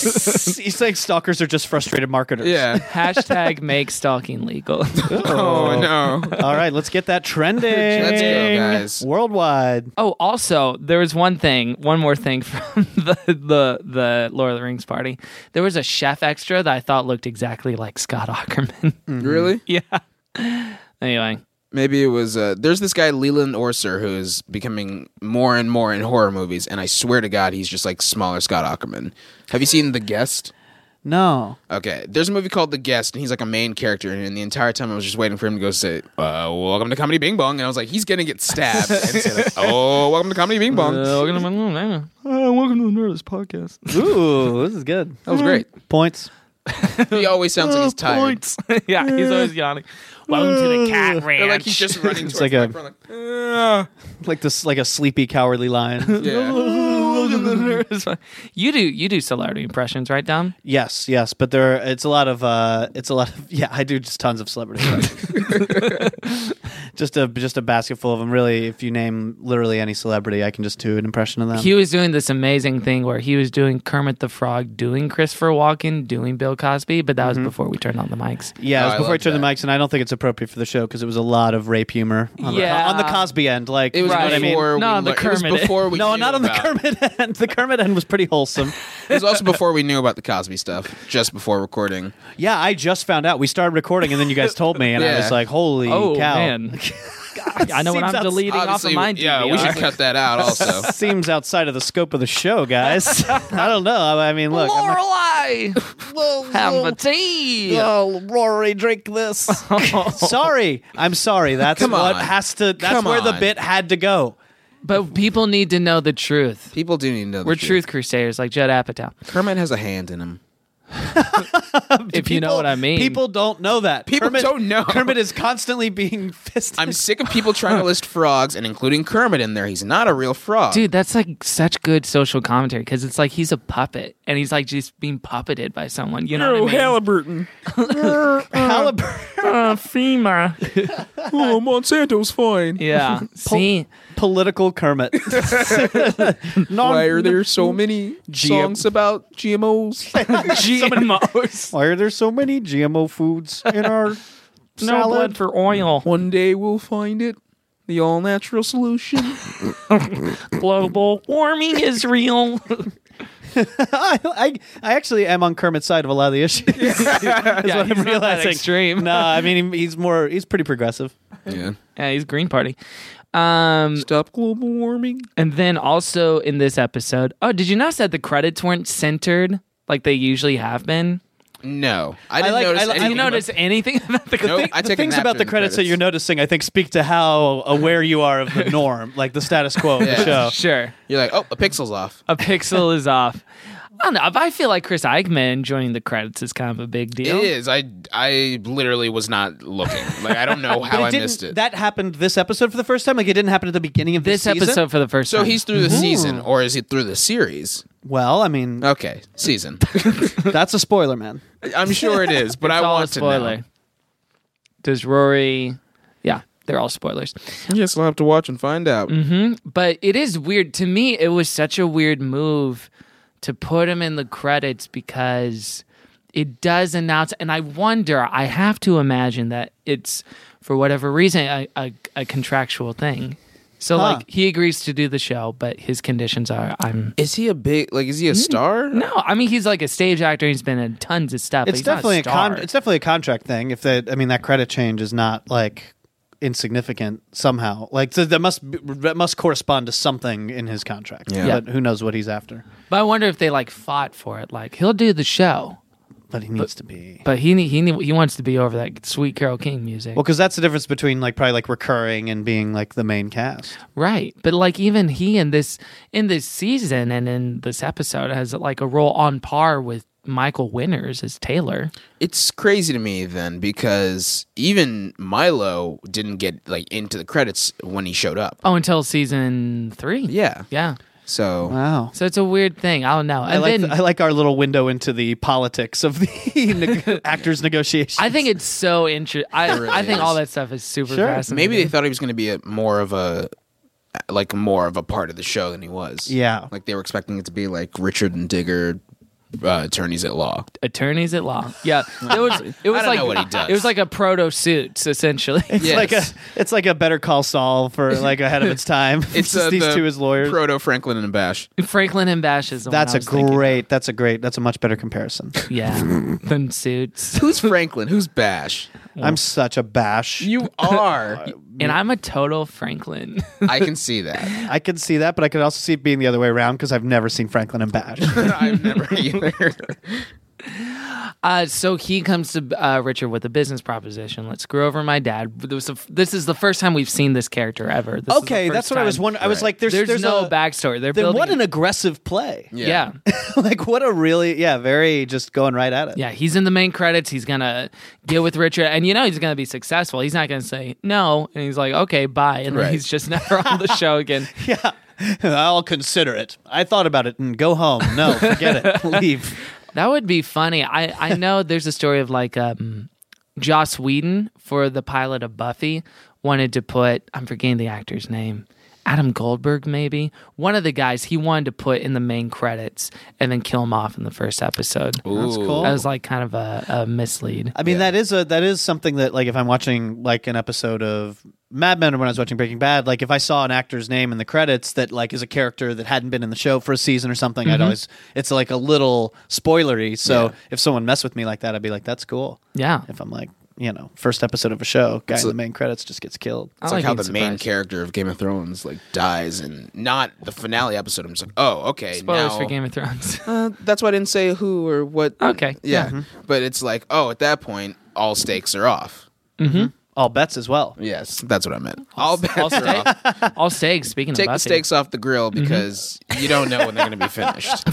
He's saying stalkers are just frustrated marketers. yeah. hashtag make stalking legal. Oh, no. All right, let's get that trending. Let's go, guys. Worldwide. Oh, also, there was one thing, one more thing from the the the Lord of the Rings party. There was a chef extra that I thought looked exactly like Scott Aukerman. Really? Yeah. Anyway, Maybe it was. Uh, there's this guy Leland Orser who's becoming more and more in horror movies, and I swear to God, he's just like smaller Scott Aukerman. Have you seen The Guest? No. Okay, there's a movie called The Guest, and he's like a main character, and the entire time I was just waiting for him to go say, uh, "Welcome to Comedy Bing Bong," and I was like, he's gonna get stabbed and say, like, "Oh, welcome to Comedy Bing Bong." uh, welcome to the Nerdist podcast. Ooh, this is good. That was great. Points. He always sounds like he's tired. Yeah, he's always yawning. Welcome to the cat ranch. Or like he's just running It's towards like the a- microphone, like, "Uh." Like this, like a sleepy, cowardly lion. Yeah. you do you do celebrity impressions, right, Dom? Yes, yes, but there, it's a lot of, uh, it's a lot of, yeah, I do just tons of celebrity impressions. just a just a basket full of them. Really, if you name literally any celebrity, I can just do an impression of them. He was doing this amazing thing where he was doing Kermit the Frog, doing Christopher Walken, doing Bill Cosby, but that was before we turned on the mics. Yeah, Oh, it was I before I love turned the that. mics, and I don't think it's appropriate for the show because it was a lot of rape humor. On Yeah. the, on the Cosby end, like It was you know what I mean. before No, we on the lear- it was Kermit. before we No, knew not on the about- Kermit end. The Kermit end was pretty wholesome. It was also before we knew about the Cosby stuff, just before recording. Yeah, I just found out. We started recording, and then you guys told me, and I Yeah. was like, "Holy Oh cow!" man, I know what Seems I'm outs- deleting off of Obviously, my yeah, D V R. we should cut that out also. Seems outside of the scope of the show, guys. I don't know. I mean, look. I'm not- Lorelai, have a tea. Oh, Rory, drink this. Sorry, I'm sorry. That's Come what on. has to. That's Come where the on. bit had to go. But people need to know the truth. People do need to know the We're truth. truth crusaders, like Judd Apatow. Kermit has a hand in him. If you know what I mean. People don't know that. People Kermit, don't know. Kermit is constantly being fisted. I'm sick of people trying to list frogs and including Kermit in there. He's not a real frog. Dude, that's like such good social commentary because it's like he's a puppet and he's like just being puppeted by someone. You know what I mean? Halliburton. Halliburton. Uh, FEMA. Oh, Monsanto's fine. Yeah. See, Political Kermit. Why are there so many G- songs about G M Os? G M Os. Why are there so many G M O foods in our No salad? blood for oil. One day we'll find it. The all natural solution. Global warming is real. I, I I actually am on Kermit's side of a lot of the issues. Is Yeah, what he's I'm not that realizing. extreme. No, I mean he- he's more. He's pretty progressive. Yeah. Yeah, he's Green Party. Um, Stop global warming. and then also in this episode, oh, did you notice that the credits weren't centered like they usually have been? No, I didn't like- notice. I like- Did you anything notice anything about the Nope, credits? I The take a things nap about the during credits that you're noticing, I think, speak to how aware you are of the norm, like the status quo of the Yeah. show. Sure. You're like, oh, a pixel's off. A pixel is off. I don't know. I feel like Chris Eichmann joining the credits is kind of a big deal. It is. I I literally was not looking. Like I don't know But how it I didn't- missed it. That happened this episode for the first time. Like it didn't happen at the beginning of This the season? episode for the first so time. he's through the season, or is he through the series? Well, I mean, Okay, season. that's a spoiler, man. I'm sure it is, but It's I all want a to spoiler. know. Does Rory? Yeah, they're all spoilers. Yes, I'll have to watch and find out. Mm-hmm. But it is weird to me. It was such a weird move to put him in the credits because it does announce, and I wonder. I have to imagine that it's for whatever reason a, a, a contractual thing. So Huh. like he agrees to do the show, but his conditions are I'm. Is he a big like? Is he a star? No, I mean he's like a stage actor. He's been in tons of stuff. but It's he's not definitely a star. con- it's definitely a contract thing. If that, I mean, that credit change is not like insignificant somehow. Like so that must be, that must correspond to something in his contract. Yeah. But who knows what he's after? But I wonder if they like fought for it. Like he'll do the show, But he needs to be. but he ne- he ne- he wants to be over that sweet Carole King music. Well, because that's the difference between like probably like recurring and being like the main cast. Right. But like even he in this in this season and in this episode has like a role on par with Michael Winters as Taylor. It's crazy to me then because even Milo didn't get like into the credits when he showed up. Oh, until season three. Yeah. Yeah. So Wow. So it's a weird thing. I don't know. I And like then the- I like our little window into the politics of the neg- actors' negotiations. I think it's so interesting. I, really I think is. all that stuff is super Sure. fascinating. maybe they thought he was going to be a more of a like more of a part of the show than he was. Yeah. Like they were expecting it to be like Richard and Digger, uh, attorneys at law. attorneys at law. Yeah, it was. It was I don't like know what he does. It was like a proto Suits essentially. It's Yes. like a it's like a Better Call Saul for like ahead of its time. It's Just uh, these the two as lawyers. Proto Franklin and Bash. Franklin and Bash is the That's one I a was thinking. great. That's a great. That's a much better comparison. Yeah, than Suits. Who's Franklin? Who's Bash? I'm such a bash. You are. And I'm a total Franklin. I can see that. I can see that, but I could also see it being the other way around because I've never seen Franklin and Bash. I've never either. Uh, so he comes to uh, Richard with a business proposition. Let's screw over my dad. There was a, this is the first time we've seen this character ever. This Okay, that's what I was wondering. I was like, there's, there's, there's no a, backstory. They're then building what it. an aggressive play. Yeah. Like, what a really, yeah, very just going right at it. Yeah, he's in the main credits. He's going to get with Richard, and you know he's going to be successful. He's not going to say no, and he's like, okay, bye, and then Right. he's just never on the show again. Yeah. I'll consider it. I thought about it and go home. No, forget it. Leave. That would be funny. I, I know there's a story of like um, Joss Whedon for the pilot of Buffy wanted to put, I'm forgetting the actor's name, Adam Goldberg maybe, one of the guys he wanted to put in the main credits and then kill him off in the first episode. That's cool. That was like kind of a, a mislead. I mean, that is a that is something that, like, if I'm watching like an episode of Mad Men or when I was watching Breaking Bad, like if I saw an actor's name in the credits that like is a character that hadn't been in the show for a season or something, I'd always it's like a little spoilery. So Yeah. if someone messed with me like that, I'd be like, that's cool. Yeah. If I'm like, you know, first episode of a show, guy It's in the a- main credits just gets killed. I It's like, how being the main surprised. character of Game of Thrones like dies, and not the finale episode. I'm just like, oh, okay. Spoilers now, for Game of Thrones. Uh, that's why I didn't say who or what. Okay, Yeah, but it's like, oh, at that point, all stakes are off. All bets as well. Yes, that's what I meant. All bets all, are steak, off. all steaks, speaking Take of the Buffy. steaks off the grill because you don't know when they're going to be finished.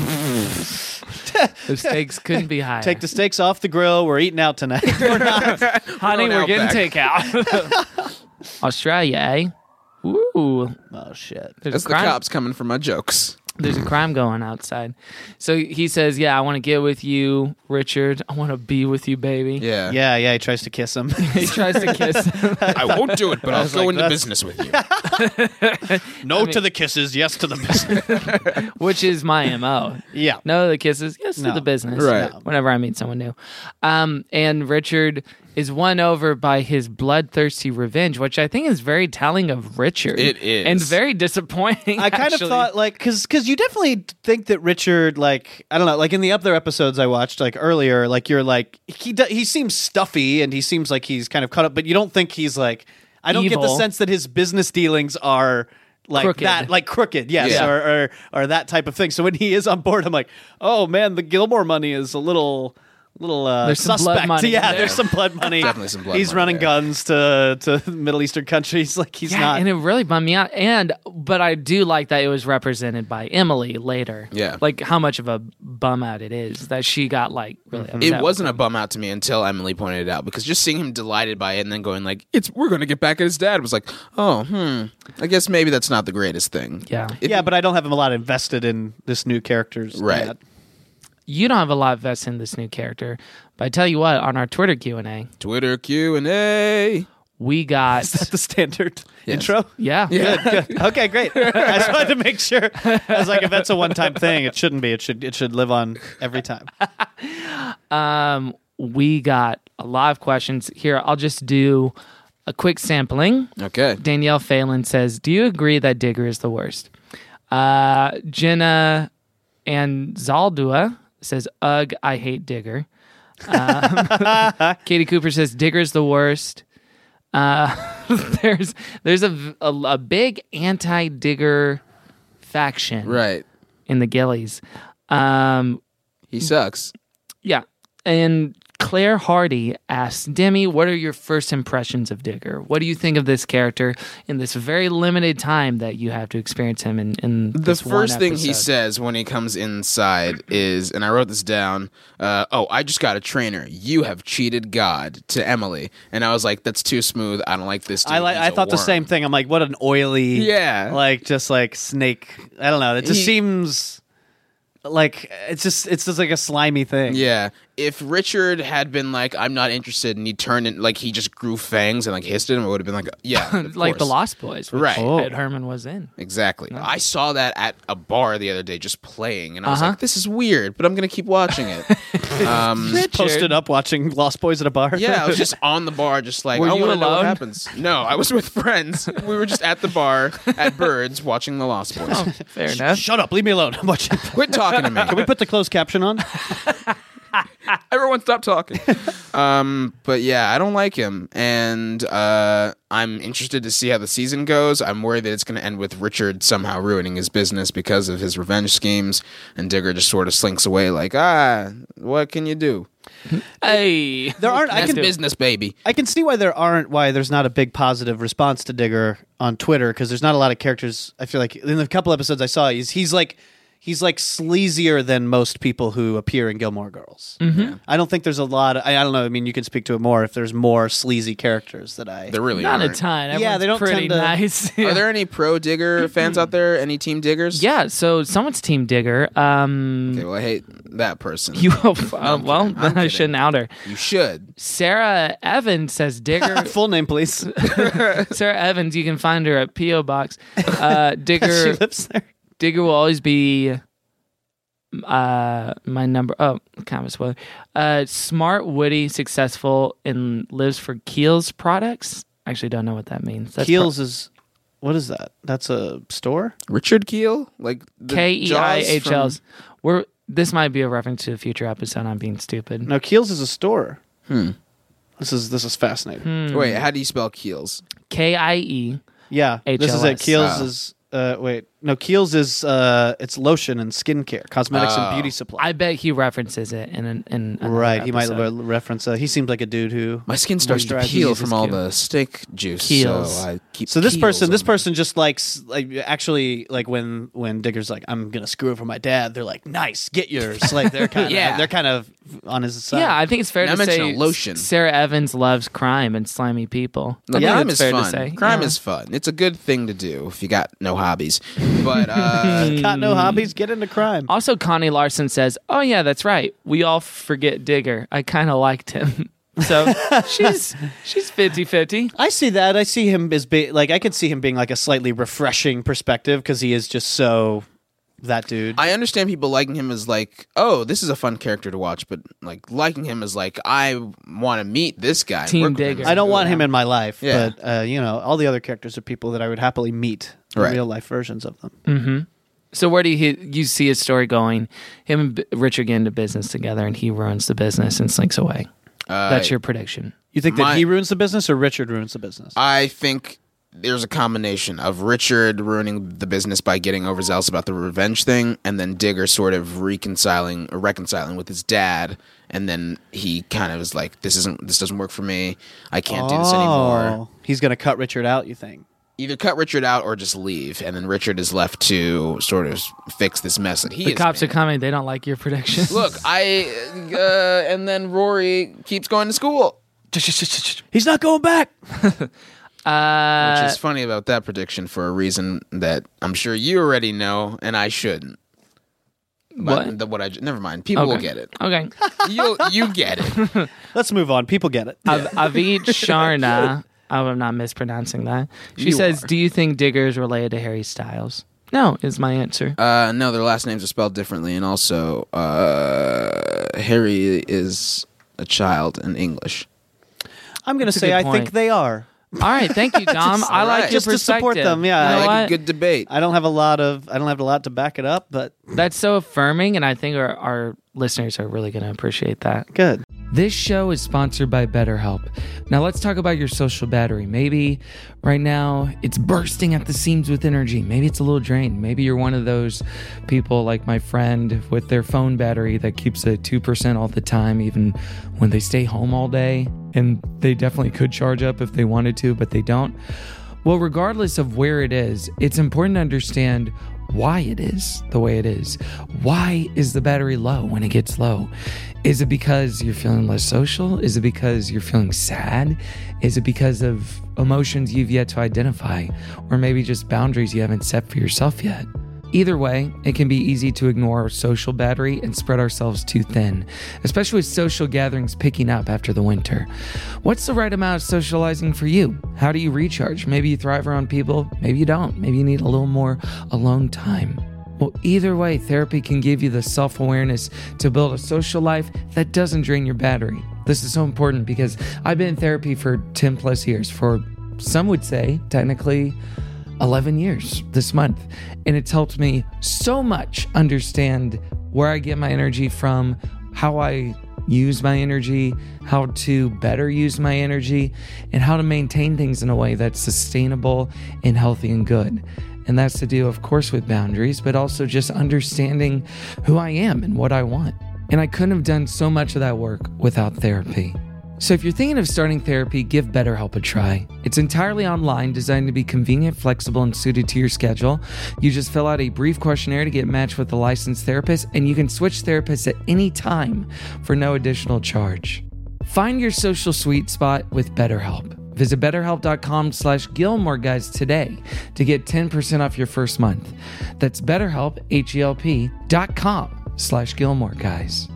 The stakes couldn't be higher. Take the steaks off the grill. We're eating out tonight. We're not. Honey, Going we're getting Outback. takeout. Australia, eh? Ooh. Oh shit. There's That's a the crime. cops coming for my jokes. There's a crime going outside. So he says, yeah, I want to get with you, Richard. I want to be with you, baby. Yeah. Yeah, yeah. He tries to kiss him. He tries to kiss him. I won't do it, but I'll was go like, into that's- business with you. no to the kisses, yes to the business. Which is my M O. Yeah. No to the kisses, yes to No. the business. Right. No. Whenever I meet someone new. Um, and Richard is won over by his bloodthirsty revenge, which I think is very telling of Richard. It is. And very disappointing. I kind actually. of thought like because because you definitely think that Richard, like, I don't know, like in the other episodes I watched like earlier, like you're like he do, he seems stuffy and he seems like he's kind of caught up, but you don't think he's like, I don't get the Evil. sense that his business dealings are like Crooked. that, like crooked, yes, Yeah. or, or or that type of thing. So when he is on board, I'm like, oh man, the Gilmore money is a little. Little uh, There's some blood suspect. money Yeah, there. there's some blood money. Definitely some blood He's money running there. guns to to Middle Eastern countries. Like he's Yeah, not. and it really bummed me out. And but I do like that it was represented by Emily later. Yeah. like how much of a bum out it is that she got like really. upset It with wasn't a him. bum out to me until Emily pointed it out, because just seeing him delighted by it and then going like, "It's we're going to get back at his dad," was like, "Oh, hmm. I guess maybe that's not the greatest thing." Yeah. If- yeah, but I don't have him a lot invested in this new character's Right. dad. You don't have a lot vested in this new character, but I tell you what, on our Twitter Q and A, Twitter Q and A. we got Is that the standard Yes. intro? yeah, Yeah. Good, good. Okay, great. I just wanted to make sure. I was like, if that's a one-time thing, it shouldn't be. It should. It should live on every time. Um, we got a lot of questions here. I'll just do a quick sampling. Okay. Danielle Phelan says, "Do you agree that Digger is the worst?" Uh, Jenna and Zaldua says, "Ugh, I hate Digger." Um, Katie Cooper says, "Digger's the worst." Uh, there's there's a, a, a big anti-Digger faction Right. in the Gillies. Um, He sucks. yeah, and Claire Hardy asks, Demi, what are your first impressions of Digger? What do you think of this character in this very limited time that you have to experience him in, in The this one first thing he episode? says when he comes inside is, and I wrote this down, uh, oh, I just got a trainer. You have cheated God, to Emily. And I was like, that's too smooth. I don't like this dude. I like. He's I a thought the worm. same thing. I'm like, what an oily. Yeah. Like just like snake. I don't know. It just He- seems like it's just it's just like a slimy thing. Yeah. If Richard had been like, I'm not interested, and he turned in, like, he just grew fangs and, like, hissed at him, it would have been like, yeah. of like the course. Lost Boys, which Right. Ed Herman was in. Exactly. I saw that at a bar the other day just playing, and I was Uh-huh. like, this is weird, but I'm going to keep watching it. um, Just posted up watching Lost Boys at a bar. yeah, I was just on the bar, just like, Were I you want to know what alone? happens. No, I was with friends. We were just at the bar at Birds watching The Lost Boys. Oh, fair enough. Shut up. Leave me alone. I'm watching. Quit talking to me. Can we put the closed caption on? Everyone stop talking. um, but yeah, I don't like him, and uh, I'm interested to see how the season goes. I'm worried that it's going to end with Richard somehow ruining his business because of his revenge schemes, and Digger just sort of slinks away like, ah, what can you do? Hey, There aren't. I That's can business, baby. I can see why there aren't why there's not a big positive response to Digger on Twitter because there's not a lot of characters. I feel like in the couple episodes I saw, he's he's like he's like sleazier than most people who appear in Gilmore Girls. Mm-hmm. I don't think there's a lot. Of, I, I don't know. I mean, you can speak to it more if there's more sleazy characters that I. There really not aren't. a ton. Yeah, Everyone's they don't pretty tend to- nice. Are there any pro Digger fans out there? Any team Diggers? Yeah, so someone's Team Digger. Um, Okay, well, I hate that person. you uh, I'm well, kidding. I'm I kidding. shouldn't out her. You should. Sarah Evans says Digger. Full name, please. Sarah Evans, you can find her at P O Box. Uh, she Digger. lives there. Digger will always be uh my number. Oh, kind of a spoiler. Uh, smart, witty, successful, and lives for Kiehl's products. Actually, don't know what that means. That's Keels is what is that? That's a store. Richard Keel? Like the K E I H Jaws L's. We're this might be a reference to a future episode. I'm being stupid. No, Keels is a store. Hmm. This is this is fascinating. Hmm. from- Wait, how do you spell Keels? K I E. Yeah, H this L is S. it. Keels Oh. is uh wait no Keels is uh it's lotion and skincare, cosmetics Oh. and beauty supply. I bet he references it in an in another right, he might episode. re- reference. Uh, he seems like a dude who. My skin starts to moisturizes. peel Jesus from all Keel. the steak juice, Keels. so I keep. So this Keels person, on this me. person just likes like actually like when when Digger's like I'm gonna screw it for my dad. They're like nice, get yours. Like they're kind of Yeah. they're kind of on his side. Yeah, I think it's fair Not to mention say a lotion. Sarah Evans loves crime and slimy people. Look, I think crime it's is fair fun. to say. Crime Yeah. is fun. It's a good thing to do if you got no hobbies. But uh, got no hobbies, get into crime. Also, Connie Larson says, "Oh yeah, that's right. We all forget Digger. I kind of liked him." So she's she's fifty-fifty. I see that. I see him as be- like I could see him being like a slightly refreshing perspective because he is just so that dude. I understand people liking him as like, oh, this is a fun character to watch, but like liking him as like, I want to meet this guy. Team work with him. Digger. I don't want him in my life, Yeah. but uh, you know, all the other characters are people that I would happily meet, Right. real life versions of them. Mm-hmm. So where do you you see his story going? Him and B- Richard get into business together, and he ruins the business and slinks away. Uh, That's your prediction. You think that My- he ruins the business or Richard ruins the business? I think there's a combination of Richard ruining the business by getting overzealous about the revenge thing, and then Digger sort of reconciling or reconciling with his dad, and then he kind of is like, "This isn't, this doesn't work for me. I can't do this anymore." Oh, he's going to cut Richard out. You think? Either cut Richard out or just leave, and then Richard is left to sort of fix this mess that he. The has cops made. are coming. They don't like your predictions. Look, I uh, and then Rory keeps going to school. He's not going back. Uh, Which is funny about that prediction for a reason that I'm sure you already know, and I shouldn't. But What? The, what I j- never mind. People will Okay. get it. Okay. You you get it. Let's move on. People get it. Av- Avid Sharna. I hope I'm not mispronouncing that. She You says, are. "Do you think Digger is related to Harry Styles?" No, is my answer. Uh, no, their last names are spelled differently, and also uh, Harry is a child in English. I'm going to That's a say good I point. think they are. All right, thank you, Dom. I like right. your Just to support perspective. them, yeah. You I know like Like what? a good debate. I don't have a lot of I don't have a lot to back it up, but That's so affirming, and I think our, our listeners are really going to appreciate that. good. This show is sponsored by BetterHelp. Now let's talk about your social battery. Maybe right now it's bursting at the seams with energy. Maybe it's a little drained. Maybe you're one of those people like my friend with their phone battery that keeps at two percent all the time, even when they stay home all day. And they definitely could charge up if they wanted to, but they don't. Well, regardless of where it is, it's important to understand why it is the way it is. Why is the battery low when it gets low? Is it because you're feeling less social? Is it because you're feeling sad? Is it because of emotions you've yet to identify? Or maybe just boundaries you haven't set for yourself yet? Either way, it can be easy to ignore our social battery and spread ourselves too thin, especially with social gatherings picking up after the winter. What's the right amount of socializing for you? How do you recharge? Maybe you thrive around people, maybe you don't. Maybe you need a little more alone time. Well, either way, therapy can give you the self-awareness to build a social life that doesn't drain your battery. This is so important because I've been in therapy for ten plus years, for some would say technically eleven years this month. And it's helped me so much understand where I get my energy from, how I use my energy, how to better use my energy, and how to maintain things in a way that's sustainable and healthy and good. And that's to do, of course, with boundaries, but also just understanding who I am and what I want. And I couldn't have done so much of that work without therapy. So if you're thinking of starting therapy, give BetterHelp a try. It's entirely online, designed to be convenient, flexible, and suited to your schedule. You just fill out a brief questionnaire to get matched with a licensed therapist, and you can switch therapists at any time for no additional charge. Find your social sweet spot with BetterHelp. Visit betterhelp.com slash Gilmore Guys today to get ten percent off your first month. That's BetterHelp, H-E-L-P dot com slash Gilmore Guys.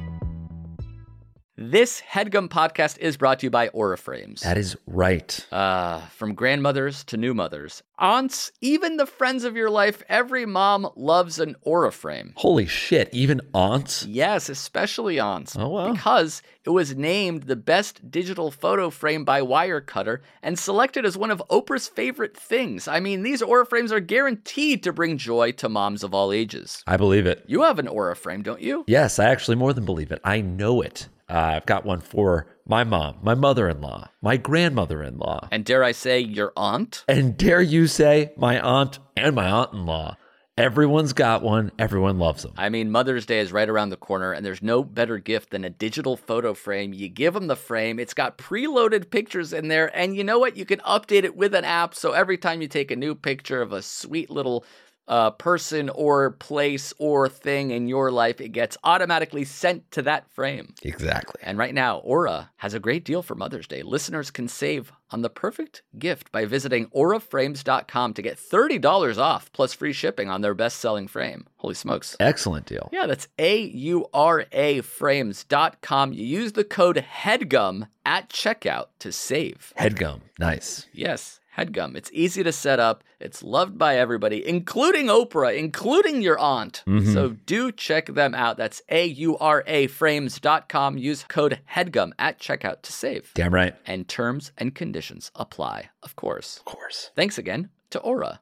This HeadGum podcast is brought to you by Aura Frames. That is right. Uh, from grandmothers to new mothers, aunts, even the friends of your life, every mom loves an Aura Frame. Holy shit, even aunts? Yes, especially aunts. Oh, wow. Because it was named the best digital photo frame by Wirecutter and selected as one of Oprah's favorite things. I mean, these Aura Frames are guaranteed to bring joy to moms of all ages. I believe it. You have an Aura Frame, don't you? Yes, I actually more than believe it. I know it. Uh, I've got one for my mom, my mother-in-law, my grandmother-in-law. And dare I say, your aunt? And dare you say, my aunt and my aunt-in-law. Everyone's got one. Everyone loves them. I mean, Mother's Day is right around the corner, and there's no better gift than a digital photo frame. You give them the frame. It's got preloaded pictures in there, and you know what? You can update it with an app, so every time you take a new picture of a sweet little uh, person or place or thing in your life, it gets automatically sent to that frame. Exactly. And right now, Aura has a great deal for Mother's Day. Listeners can save on the perfect gift by visiting aura frames dot com to get thirty dollars off plus free shipping on their best-selling frame. Holy smokes. Excellent deal. Yeah, that's A U R A frames dot com. You use the code HEADGUM at checkout to save. HeadGum. Nice. Yes. HeadGum. It's easy to set up. It's loved by everybody, including Oprah, including your aunt. Mm-hmm. So do check them out. That's A U R A frames dot com. Use code HEADGUM at checkout to save. Damn right. And terms and conditions apply, of course. Of course. Thanks again to Aura.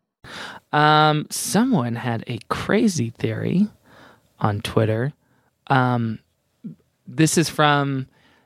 Um, someone had a crazy theory on Twitter. Um, this is from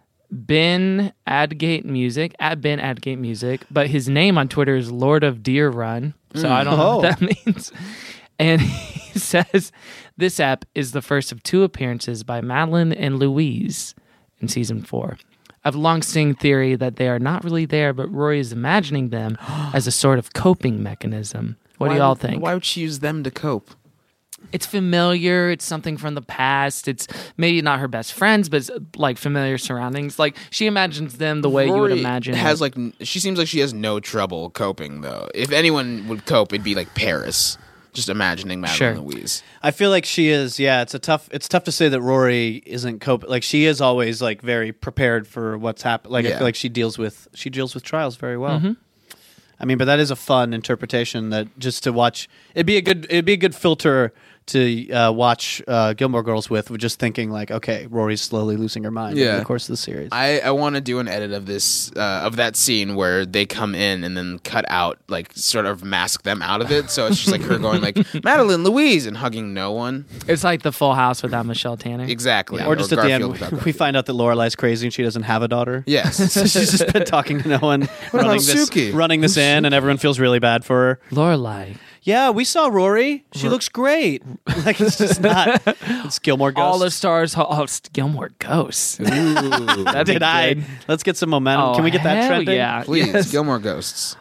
Ben Adgate Music, at Ben Adgate Music, but his name on Twitter is Lord of Deer Run, so mm. I don't know oh. what that means. And he says this app is the first of two appearances by Madeline and Louise in season four. I've long seen theory that they are not really there, but Rory is imagining them as a sort of coping mechanism. What why do y'all would, think? Why would she use them to cope? It's familiar. It's something from the past. It's maybe not her best friends, but it's like familiar surroundings. Like she imagines them the way Rory you would imagine. Has it. like she seems like she has no trouble coping though. If anyone would cope, it'd be like Paris. Just imagining Madeline Sure. Louise. I feel like she is. Yeah, it's a tough. It's tough to say that Rory isn't coping. Like she is always like very prepared for what's happened. Like I Yeah. feel like she deals with she deals with trials very well. Mhm. I mean, but that is a fun interpretation. That just to watch, it'd be a good. It'd be a good filter to uh, watch uh, Gilmore Girls with, with just thinking like, okay, Rory's slowly losing her mind Yeah. over the course of the series. I, I want to do an edit of this uh, of that scene where they come in and then cut out, like sort of mask them out of it. So it's just like her going like Madeline Louise and hugging no one. It's like the Full House without Michelle Tanner. Exactly. or just at the Garfield end, without we Garfield. find out that Lorelai's crazy and she doesn't have a daughter. Yes. So she's just been talking to no one, What running about this, Suki? running this in, and everyone feels really bad for her. Lorelai. Yeah, we saw Rory. She looks great. Like it's just not. It's Gilmore Ghosts. All the stars. Oh, it's Gilmore Ghosts. Ooh. That'd be Did I? good. Let's get some momentum. Oh, Can we get that hell trending? Yeah. Please, Yes. Gilmore Ghosts.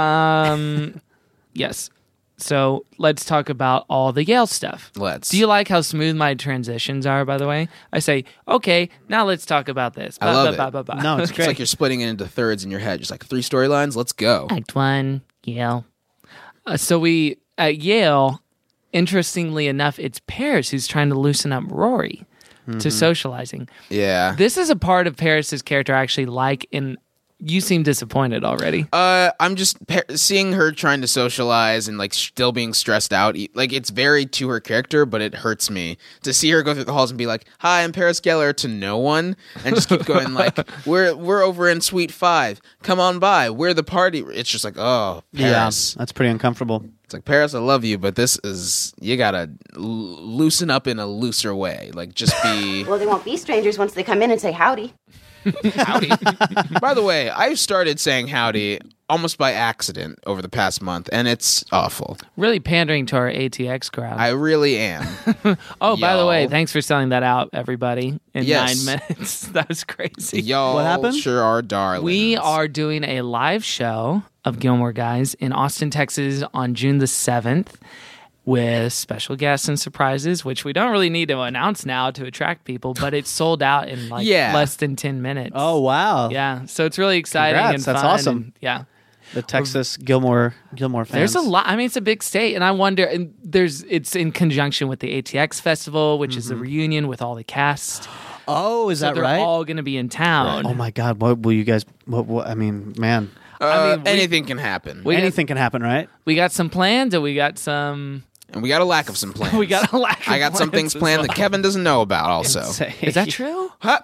Um, yes. So let's talk about all the Yale stuff. Let's. Do you like how smooth my transitions are, by the way? I say, okay, now let's talk about this. I love Ba, it. ba, ba, ba. No, it's It's great. like you're splitting it into thirds in your head. Just like three storylines. Let's go. Act one, Yale. Uh, so we, at Yale, interestingly enough, it's Paris who's trying to loosen up Rory to socializing. Yeah. This is a part of Paris's character I actually like, and you seem disappointed already. Uh, I'm just pa- seeing her trying to socialize and like still being stressed out. E- Like it's very to her character, but it hurts me to see her go through the halls and be like, "Hi, I'm Paris Geller" to no one, and just keep going like, "We're we're over in Suite Five. Come on by. We're the party." It's just like, oh, Paris. Yeah, that's pretty uncomfortable. It's like, Paris, I love you, but this is you gotta l- loosen up in a looser way. Like just be Well, they won't be strangers once they come in and say howdy. howdy. By the way, I've started saying howdy almost by accident over the past month, and it's awful. Really pandering to our A T X crowd. I really am. oh, by the way, Y'all. thanks for selling that out, everybody, in Yes. nine minutes. That was crazy. Y'all What happened? sure are darlings. We are doing a live show of Gilmore Guys in Austin, Texas on June the seventh with special guests and surprises, which we don't really need to announce now to attract people, but it's sold out in like Yeah. less than ten minutes. Oh, wow. Yeah, so it's really exciting Congrats, and that's fun. awesome. and- yeah. The Texas Gilmore Gilmore fans. There's a lot. I mean, it's a big state, and I wonder. And there's it's in conjunction with the A T X Festival, which is a reunion with all the cast. Oh, is so that they're right? all going to be in town. Oh my God! What will you guys? What? what I mean, man, Uh, I mean, we- anything can happen. We got- anything can happen, right? We got some plans, and we got some. and we got a lack of some plans. We got a lack. Of I got some plans things as planned well. that Kevin doesn't know about also. Is that true? Huh?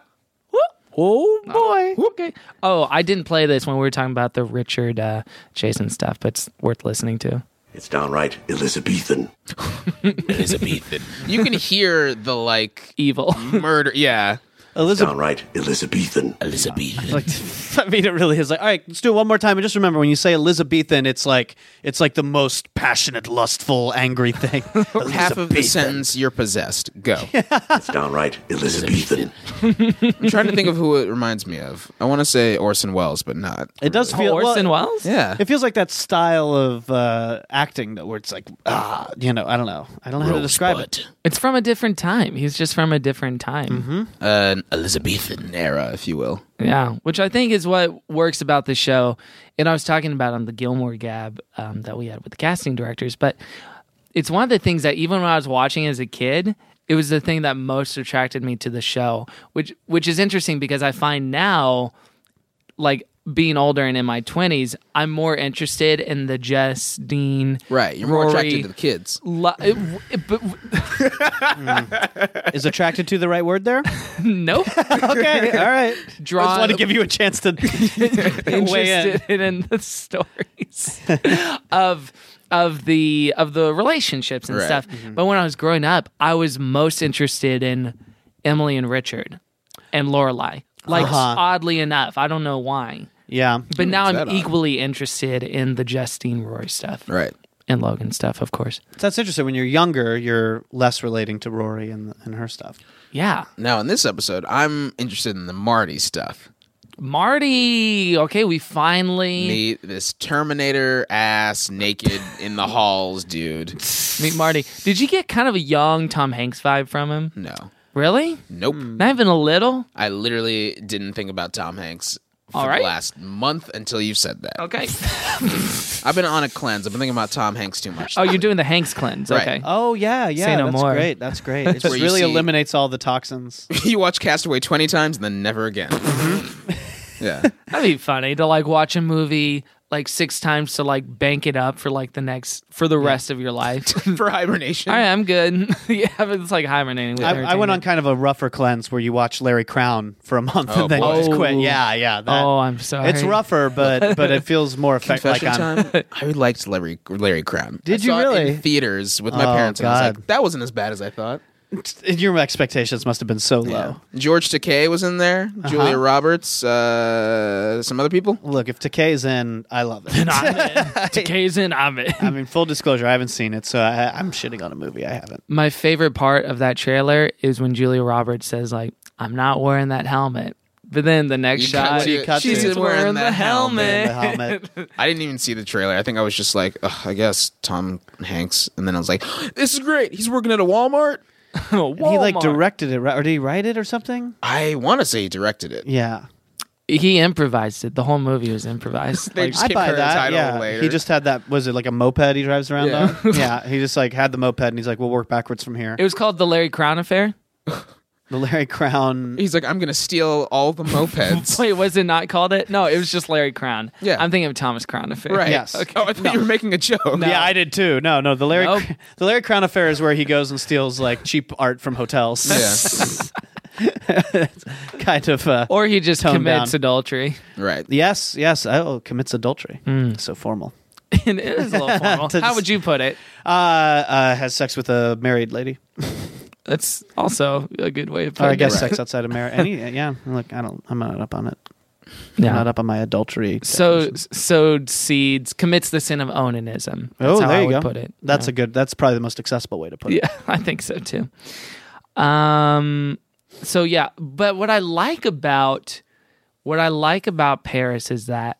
Oh boy! Okay. Oh, I didn't play this when we were talking about the Richard uh, Jason stuff, but it's worth listening to. It's downright Elizabethan. Elizabethan. You can hear the like Evil. murder. Yeah. Elizabeth. Downright Elizabethan. Elizabethan. Like, I mean, it really is like. All right, let's do it one more time. And just remember, when you say Elizabethan, it's like it's like the most passionate, lustful, angry thing. Half of the sentence, you're possessed. Go. It's downright Elizabethan. I'm trying to think of who it reminds me of. I want to say Orson Welles, but not. It does feel Orson well, Welles? Yeah. It feels like that style of uh, acting that where it's like, ah, you know, I don't know, I don't know how to describe it. It's from a different time. He's just from a different time. Mm-hmm. An Elizabethan era, if you will. Yeah, which I think is what works about the show. And I was talking about on the Gilmore Gab um, that we had with the casting directors, but it's one of the things that even when I was watching as a kid, it was the thing that most attracted me to the show, which which is interesting because I find now, like being older and in my twenties, I'm more interested in the Jess, Dean, Right. You're more Rory, attracted to the kids. Lo- it, it, but, Is attracted to the right word there? nope. Okay, all right. Draw- I just want to give you a chance to weigh in. interested in the stories of of the of the relationships and Right. stuff. But when I was growing up, I was most interested in Emily and Richard and Lorelai. Like Uh-huh. oddly enough, I don't know why. Yeah, But now I'm that odd? equally interested in the Justine Rory stuff Right. and Logan stuff, of course. that's interesting. When you're younger, you're less relating to Rory and and her stuff. Yeah, Now, in this episode, I'm interested in the Marty stuff. Marty. Okay, we finally Meet this Terminator ass naked in the halls dude. meet Marty. Did you get kind of a young Tom Hanks vibe from him? No. Really? Nope. Not even a little? I literally didn't think about Tom Hanks for All right. the last month until you said that. Okay. I've been on a cleanse. I've been thinking about Tom Hanks too much. Oh, you're doing the Hanks cleanse. Right. Okay. Oh yeah, yeah. Say no that's more. great. That's great. It just where you really see- eliminates all the toxins. You watch Castaway twenty times and then never again. Yeah. That'd be funny to like watch a movie like six times to like bank it up for like the next for the rest of your life. For hibernation. All right, I'm good. Yeah, but it's like hibernating. With I, I went on entertainment. kind of a rougher cleanse where you watch Larry Crown for a month Oh, and then boy. you just quit. Oh. Yeah, yeah. That, Oh, I'm sorry. it's rougher, but but it feels more effective. Like Confession I'm, time. I liked Larry Larry Crown. Did I you saw it really? in theaters with my Oh, parents, and I was God. like, that wasn't as bad as I thought. your expectations must have been so low. George Takei was in there. Uh-huh. Julia Roberts. Uh, some other people. Look, if Takei's in, I love it. And I'm in. Takei's in. I'm in. I mean, full disclosure, I haven't seen it, so I, I'm shitting on a movie I haven't. My favorite part of that trailer is when Julia Roberts says like, "I'm not wearing that helmet." But then the next You shot, cut to- cut she's to- wearing, wearing the the helmet. The helmet. I didn't even see the trailer. I think I was just like, Ugh, I guess Tom Hanks, and then I was like, this is great. He's working at a Walmart. He like directed it, right? Or did he write it or something? I want to say he directed it. Yeah. He improvised it. The whole movie was improvised. They Like, just I gave buy her a that. title Yeah, later. he just had that. Was it like a moped he drives around Yeah. on? Yeah, he just like had the moped, and he's like, "We'll work backwards from here." it was called the Larry Crown Affair. The Larry Crown. He's like, I'm gonna steal all the mopeds. Wait, was it not called it? No, it was just Larry Crown. Yeah. I'm thinking of Thomas Crown Affair. Right. Yes. Okay. Oh, I thought you were making a joke. Yeah, I did too. No, no, the Larry Nope. the Larry Crown Affair is where he goes and steals like cheap art from hotels. Yeah. kind of. Uh, Or he just Toned commits down. adultery. Right. yes, yes. Oh, commits adultery. Mm. So formal. And it is a little formal. To How just- would you put it? Uh, uh, has sex with a married lady. That's also a good way of Or putting I guess it. sex outside of marriage. Any, yeah. Look, I don't. I'm not up on it. Yeah. I'm not up on my adultery. So sowed seeds, commits the sin of onanism. That's Oh, how there I you would go. put it. That's Yeah. a good. That's probably the most accessible way to put it. Yeah, I think so too. Um. So yeah, but what I like about what I like about Paris is that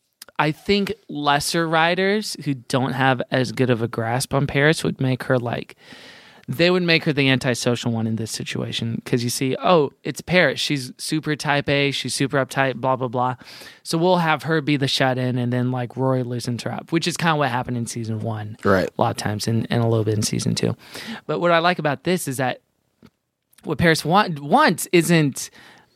I think lesser writers who don't have as good of a grasp on Paris would make her like. They would make her the antisocial one in this situation because you see, oh, it's Paris. She's super type A. She's super uptight, blah, blah, blah. So we'll have her be the shut-in and then like Rory loosens her up, which is kind of what happened in season one. Right. A lot of times and, and a little bit in season two. But what I like about this is that what Paris want, wants isn't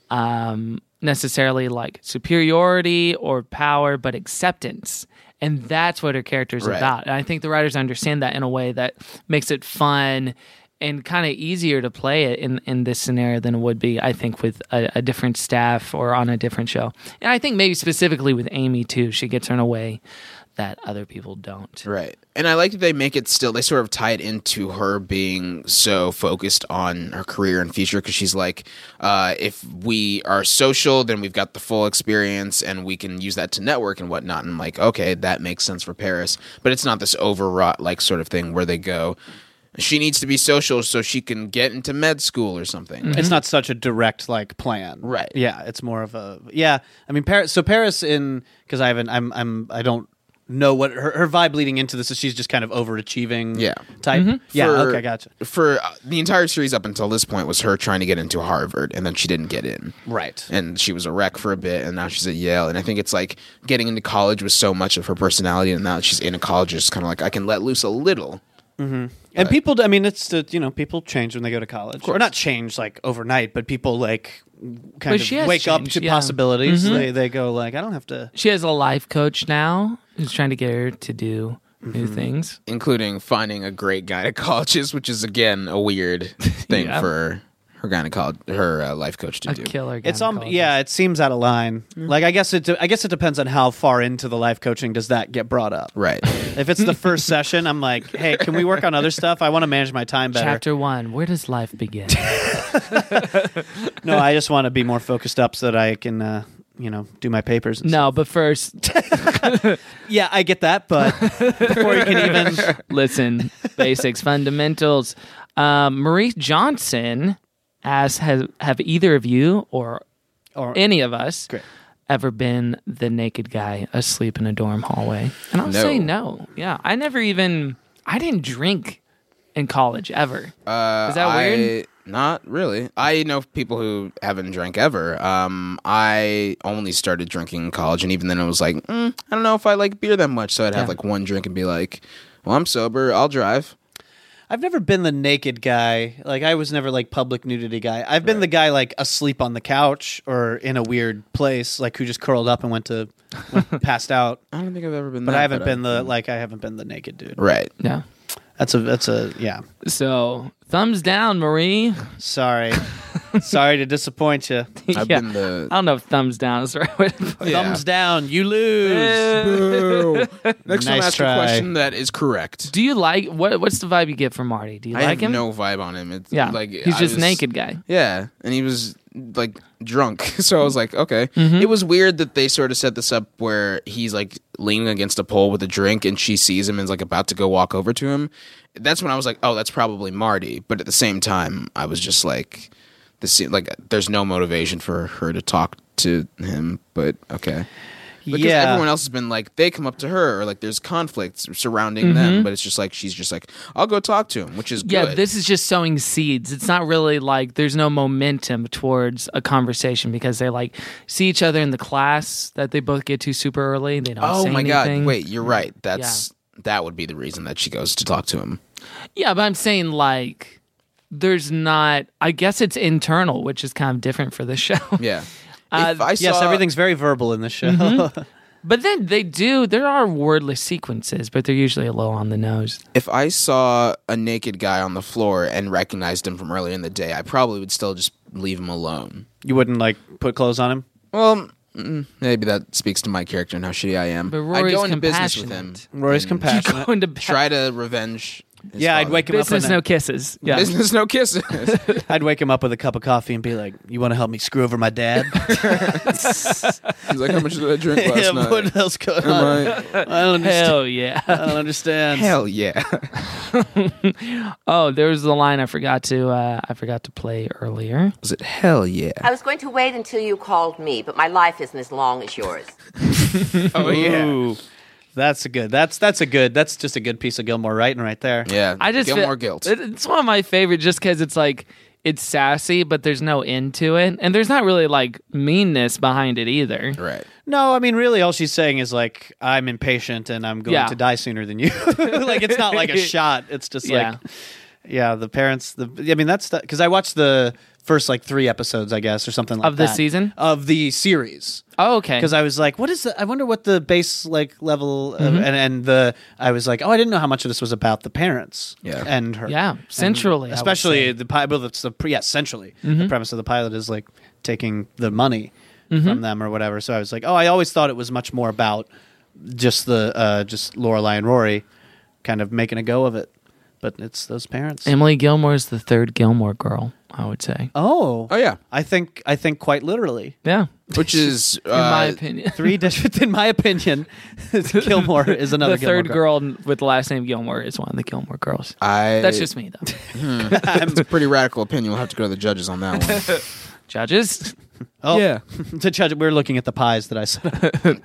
um, necessarily like superiority or power, but acceptance. And that's what her character is Right. about. And I think the writers understand that in a way that makes it fun and kind of easier to play it in, in this scenario than it would be, I think, with a, a different staff or on a different show. And I think maybe specifically with Amy, too. She gets her in a way that other people don't. Right. And I like that they make it still, they sort of tie it into her being so focused on her career and future because she's like, uh, if we are social, then we've got the full experience and we can use that to network and whatnot. And like, okay, that makes sense for Paris. But it's not this overwrought, like, sort of thing where they go, she needs to be social so she can get into med school or something. It's not such a direct like plan, Right. Yeah, it's more of a yeah. I mean, Paris. So Paris in because I haven't. I'm. I'm. I don't know what her, her vibe leading into this is. She's just kind of overachieving. Yeah. Type. Yeah. For- Okay. Gotcha. For uh, the entire series up until this point was her trying to get into Harvard, and then she didn't get in. Right. And she was a wreck for a bit, and now she's at Yale. And I think it's like getting into college was so much of her personality, and now that she's in a college, it's kind of like I can let loose a little. Mm-hmm. And people, I mean, it's the, you know, people change when they go to college, or not change like overnight, but people like kind But she has of wake up changed, to yeah. possibilities. Mhm. They they go like, I don't have to. She has a life coach now who's trying to get her to do new things. Including finding a great gynecologist, which is, again, a weird thing Yeah. for her gynecologist, her uh, life coach to A do. killer It's um, yeah, it seems out of line. Like I guess it, I guess it depends on how far into the life coaching does that get brought up. Right. If it's the first session, I'm like, hey, can we work on other stuff? I want to manage my time better. Chapter one, where does life begin? No, I just want to be more focused up so that I can, uh, you know, do my papers. And No, but first, stuff. Yeah, I get that, but before you can even listen, basics, fundamentals. Um, Maurice Johnson asks, have, have either of you or, or any of us Great. ever been the naked guy asleep in a dorm hallway? And I'll No. say no. Yeah, I never even, I didn't drink in college ever. Uh, Is that I, weird? Not really. I know people who haven't drank ever. Um, I only started drinking in college, and even then it was like, mm, I don't know if I like beer that much, so I'd have Yeah. like one drink and be like, well, I'm sober, I'll drive. I've never been the naked guy. Like I was never like public nudity guy. I've been the guy like asleep on the couch or in a weird place, like who just curled up and went to went, passed out. I don't think I've ever been But that, I haven't but been I've the like I haven't been the naked dude. Right. Yeah. That's a that's a yeah. So, thumbs down, Marie. Sorry. Sorry to disappoint you. I've Yeah. been the I don't know if thumbs down is the right way to put it. Yeah. Thumbs down, you lose. Boo. Next time, Nice ask try. a question that is correct. Do you like, what? what's the vibe you get from Marty? Do you I like have him? no vibe on him. It's Yeah, like he's I just was- naked guy. Yeah, and he was like drunk, so I was like, okay. Mm-hmm. It was weird that they sort of set this up where he's like leaning against a pole with a drink, and she sees him and is like about to go walk over to him. That's when I was like, oh, that's probably Marty. But at the same time, I was just like, this seem- like there's no motivation for her to talk to him. But okay. Because yeah. everyone else has been like, they come up to her, or like there's conflicts surrounding Mm-hmm. them, but it's just like she's just like, I'll go talk to him, which is Yeah, good. this is just sowing seeds. It's not really like there's no momentum towards a conversation because they like see each other in the class that they both get to super early. They don't oh say my anything. god! Wait, you're right. That's that would be the reason that she goes to talk to him. Yeah, but I'm saying like there's not. I guess it's internal, which is kind of different for this show. Yeah. Uh, if I yes, saw, everything's very verbal in this show. Mm-hmm. But then they do. There are wordless sequences, but they're usually a little on the nose. If I saw a naked guy on the floor and recognized him from earlier in the day, I probably would still just leave him alone. You wouldn't like put clothes on him? Well, mm, maybe that speaks to my character and how shitty I am. But I'd Rory's go into business with him. compassionate. Rory's and compassionate. Go into Try to revenge his Yeah, I'd father. wake him Business, up. no and kisses. Yeah. Business, no kisses. I'd wake him up with a cup of coffee and be like, "You want to help me screw over my dad?" He's like, how much did I drink last Yeah, night? what else going Am on? I- I don't understand. Hell yeah. I don't understand. Hell yeah. Oh, there was the line I forgot to uh, I forgot to play earlier. Was it hell yeah? I was going to wait until you called me, but my life isn't as long as yours. Oh yeah. Ooh, that's a good. That's that's a good. That's just a good piece of Gilmore writing right there. Yeah. I just Gilmore feel- guilt. it- It's one of my favorite just because it's like it's sassy, but there's no end to it, and there's not really like meanness behind it either. Right. No, I mean, really, all she's saying is like, I'm impatient and I'm going Yeah. to die sooner than you. Like, it's not like a shot. It's just Yeah. like, yeah, the parents. The I mean, that's because I watched the first like three episodes, I guess, or something like Of the that. season? of the series. Oh, okay. Because I was like, what is the, I wonder what the base like level of, Mhm. and and the I was like, oh, I didn't know how much of this was about the parents. Yeah. and her. Yeah, And centrally, I would especially say. the pilot. Well, it's the yeah, centrally the Mhm. premise of the pilot is like taking the money Mhm. from them or whatever. So I was like, oh, I always thought it was much more about just the uh, just Lorelai and Rory kind of making a go of it, but it's those parents. Emily Gilmore's the third Gilmore girl, I would say. Oh, Oh yeah. I think I think quite literally. Yeah. Which is In my uh, opinion. Three diff- in my opinion, Gilmore is another the third Gilmore girl with the last name Gilmore is one of the Gilmore girls. I. That's just me, though. Hmm. It's a pretty radical opinion. We'll have to go to the judges on that one. Judges? Oh, Yeah. to judge, we're looking at the pies that I said.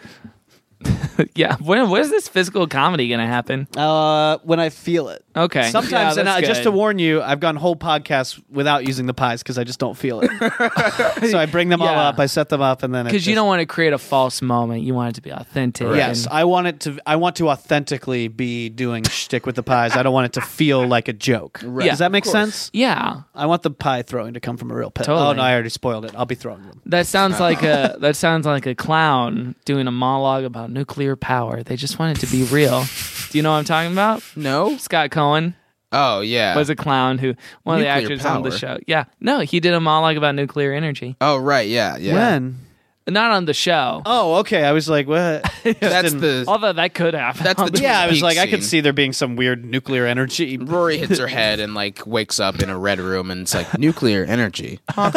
Yeah. When, when's this physical comedy going to happen? Uh, when I feel it. Okay. Yeah, Sometimes, and that's I, just good. to warn you, I've gone whole podcasts without using the pies because I just don't feel it. So I bring them all Yeah. up, I set them up, and then it Because you just- don't want to create a false moment. You want it to be authentic. Yes, and- I want it to. I want to authentically be doing shtick with the pies. I don't want it to feel like a joke. Yeah, Does that make of course. sense? Yeah. I want the pie throwing to come from a real pet. Totally. Oh no, I already spoiled it. I'll be throwing them. That sounds like a that sounds like a clown doing a monologue about nuclear power. They just want it to be real. Do you know what I'm talking about? No. Scott Cohen Oh yeah. was a clown who one of the Nuclear actors on the power? show. Yeah. No, he did a monologue about nuclear energy. Oh right. Yeah. Yeah. When? Not on the show. Oh, okay. I was like, what? That's Didn't- the. Although that could happen. That's the. Yeah, I was Twin like, I Peaks could scene. see there being some weird nuclear energy. Rory hits her head and like wakes up in a red room and it's like nuclear energy. Honk,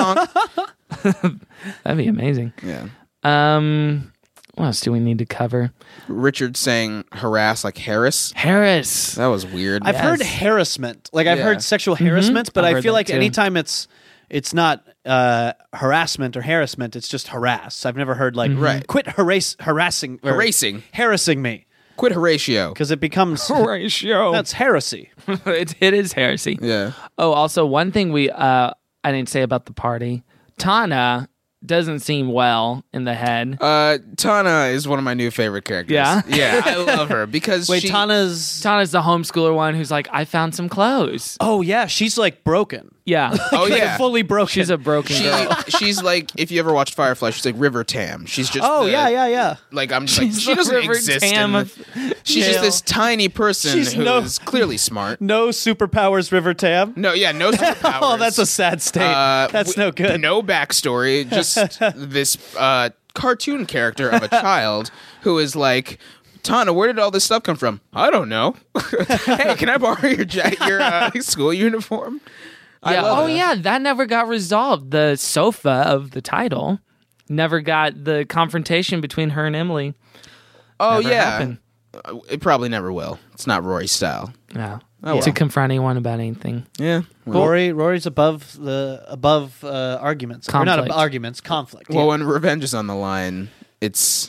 honk. That'd be amazing. Yeah. Um, what else do we need to cover? Richard saying harass like Harris. Harris. That was weird. I've heard Yes. harassment. Like I've Yeah. heard sexual harassment, but I've I heard feel that like too. anytime it's it's not uh, harassment or harassment, it's just harass. I've never heard like Right. quit harass harassing or Harassing. harassing me Quit Horatio. because it becomes Ratio. that's heresy. it, it is heresy. Yeah. Oh, also one thing we uh I didn't say about the party. Tana doesn't seem well in the head. Uh, Tana is one of my new favorite characters. Yeah? Yeah, I love her because Wait, she, Tana's. Tana's the homeschooler one who's like, I found some clothes. Oh yeah, she's like broken. Yeah. Oh Like, yeah. fully broken. She's a broken She, girl. she's like, if you ever watched Firefly, she's like River Tam. She's just Oh the- yeah, yeah, yeah. Like I'm just like She's she the doesn't River exist. Tam in of the, she's just jail. this tiny person She's who no- is clearly smart. No superpowers, River Tam. No, yeah, no superpowers. Oh, that's a sad state. Uh, that's w- no good. No backstory. Just this uh, cartoon character of a child who is like, Tana, where did all this stuff come from? I don't know. Hey, can I borrow your ja- your uh, school uniform? I Yeah. love Oh it. yeah, that never got resolved. The sofa of the title never got the confrontation between her and Emily. Oh Never yeah. happened. Uh, It probably never will. It's not Rory's style. Yeah. Oh, well. To confront anyone about anything. Yeah. Well, Rory, Rory's above the above uh, arguments. Or not Conflict. ab- arguments, conflict. well, yeah. when revenge is on the line, it's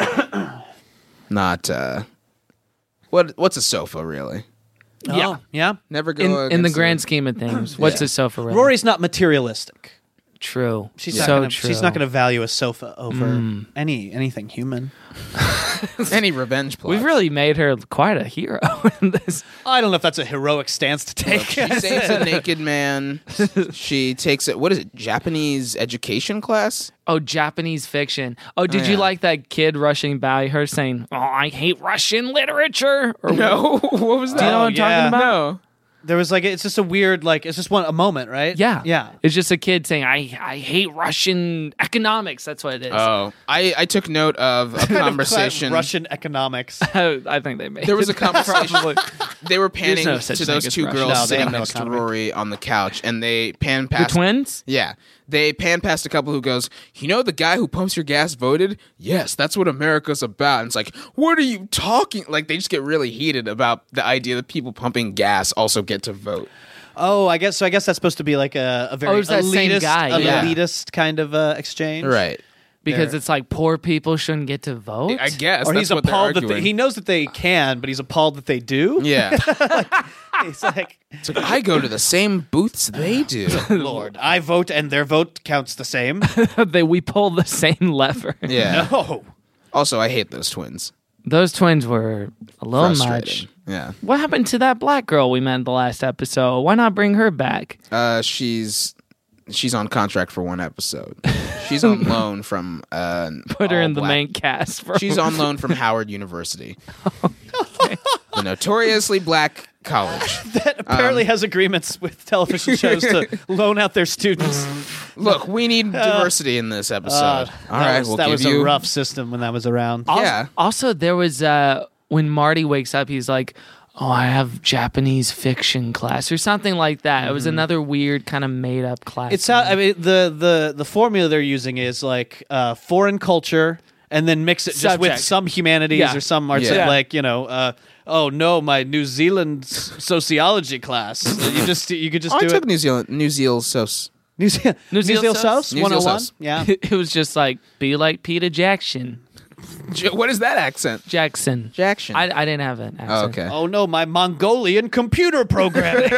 not. Uh, what What's a sofa really? Oh, yeah. yeah. Never go In, in the against grand it. scheme of things, what's Yeah. a sofa really? Rory's not materialistic. True. She's so not gonna, true. She's not going to value a sofa over Mm. any anything human. Any revenge plot. We've really made her quite a hero in this. I don't know if that's a heroic stance to take. She saves a naked man. She takes it. What is it? Japanese education class? Oh, Japanese fiction. Oh, did Oh, you yeah. like that kid rushing by her saying, "Oh, I hate Russian literature"? Or No. What was that? Do you know what I'm yeah. talking about? No. There was like it's just a weird like it's just one a moment, right? Yeah, yeah. It's just a kid saying, "I I hate Russian economics." That's what it is. Oh, I, I took note of a conversation. Russian economics. I think they made. There was a it. conversation. They were panning no such to thing those as two Russian. girls No, they sitting have no next to economy. Rory on the couch, and they pan The past twins. Yeah, they pan past a couple who goes, "You know the guy who pumps your gas voted? Yes, that's what America's about." And it's like, what are you talking? Like they just get really heated about the idea that people pumping gas also get to vote. Oh, I guess so. I guess that's supposed to be like a, a very Oh, it's that elitist, same guy, an yeah. elitist kind of uh, exchange, Right. Because There. it's like poor people shouldn't get to vote. I guess. Or that's he's what they're appalled that they, arguing. he knows that they can, but he's appalled that they do. Yeah. He's like, It's like, I go to the same booths they do. Lord, I vote and their vote counts the same. they we pull the same lever. Yeah. No. Also, I hate those twins. Those twins were a little much. Frustrating. Yeah. What happened to that black girl we met in the last episode? Why not bring her back? Uh, she's she's on contract for one episode. She's on loan from uh, Put her all in the black- main cast. For She's on loan from Howard University, the notoriously black college. That apparently Um, has agreements with television shows to loan out their students. Look, we need diversity in this episode. Uh, All that right, was, we'll that give was you a rough system when that was around. Also, Yeah. Also, there was uh, when Marty wakes up, he's like, "Oh, I have Japanese fiction class" or something like that. It was another weird kind of made up class. It's how I mean the the the formula they're using is like uh, foreign culture and then mix it just with Subject. some humanities Yeah. or some arts Yeah. like you know uh, oh no my New Zealand s- sociology class you just you could just Oh, I do took it New Zealand, New Zealand sauce. New Zealand New Zealand sauce? New one oh Zealand one sauce. yeah it was just like be like Peter Jackson. J- What is that accent? Jackson. Jackson. I, I didn't have an Oh, accent. okay. oh no my Mongolian computer programming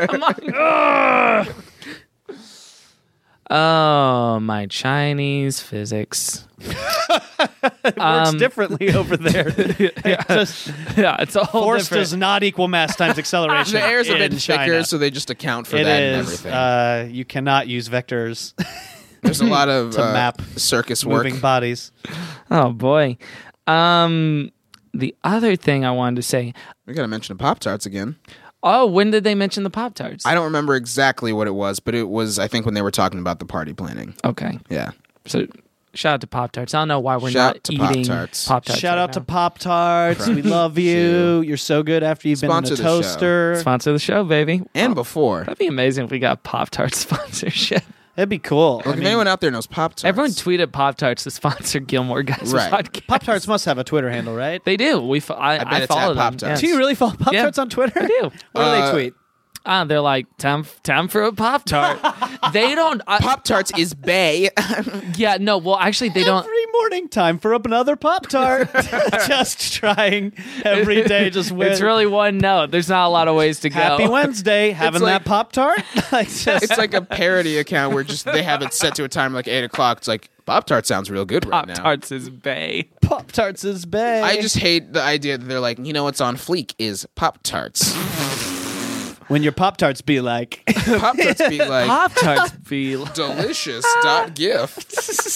Oh, my Chinese physics. it works differently over there. It's just, Yeah, it's a whole force different. does not equal mass times acceleration. The air's a in bit China. thicker, so they just account for It that and is. everything. Uh, you cannot use vectors There's a lot of to uh, map circus work. moving bodies. Oh boy. Um, the other thing I wanted to say. We got to mention the Pop Tarts again. Oh, when did they mention the Pop Tarts? I don't remember exactly what it was, but it was, I think, when they were talking about the party planning. Okay, Yeah. so shout out to Pop Tarts. I don't know why we're Shout not to eating Pop-Tarts. Pop Tarts. Shout right out to now. Pop Tarts. We love you. You're so good after you've Sponsor been the in the show. toaster. Sponsor the show, baby. And before. That'd be amazing if we got Pop Tarts sponsorship. That'd be cool. Look, if anyone out there knows Pop Tarts. Everyone tweeted Pop Tarts to sponsor Gilmore Guys Right. podcast. Pop Tarts must have a Twitter handle, right? They do. We fo- I, I bet I it's at follow them. Pop-Tarts. yes. Do you really follow Pop Yeah. Tarts on Twitter? I do. What do Uh, they tweet? Ah, they're like time, time for a Pop Tart. They don't. I, Pop Tarts is bae. yeah, no. Well, actually, they don't. Every morning, time for another Pop Tart. Just trying every day. Just win. It's really one note. There's not a lot of ways to go. Happy Wednesday, having like- that Pop Tart. like just, It's like a parody account where just they have it set to a time like eight o'clock. It's like Pop Tart sounds real good right Pop now. Tarts is bae. Pop Tarts is bae. I just hate the idea that they're like, you know what's on fleek is Pop Tarts. when your Pop Tarts be like, Pop Tarts be like Pop Tarts be. delicious dot gift.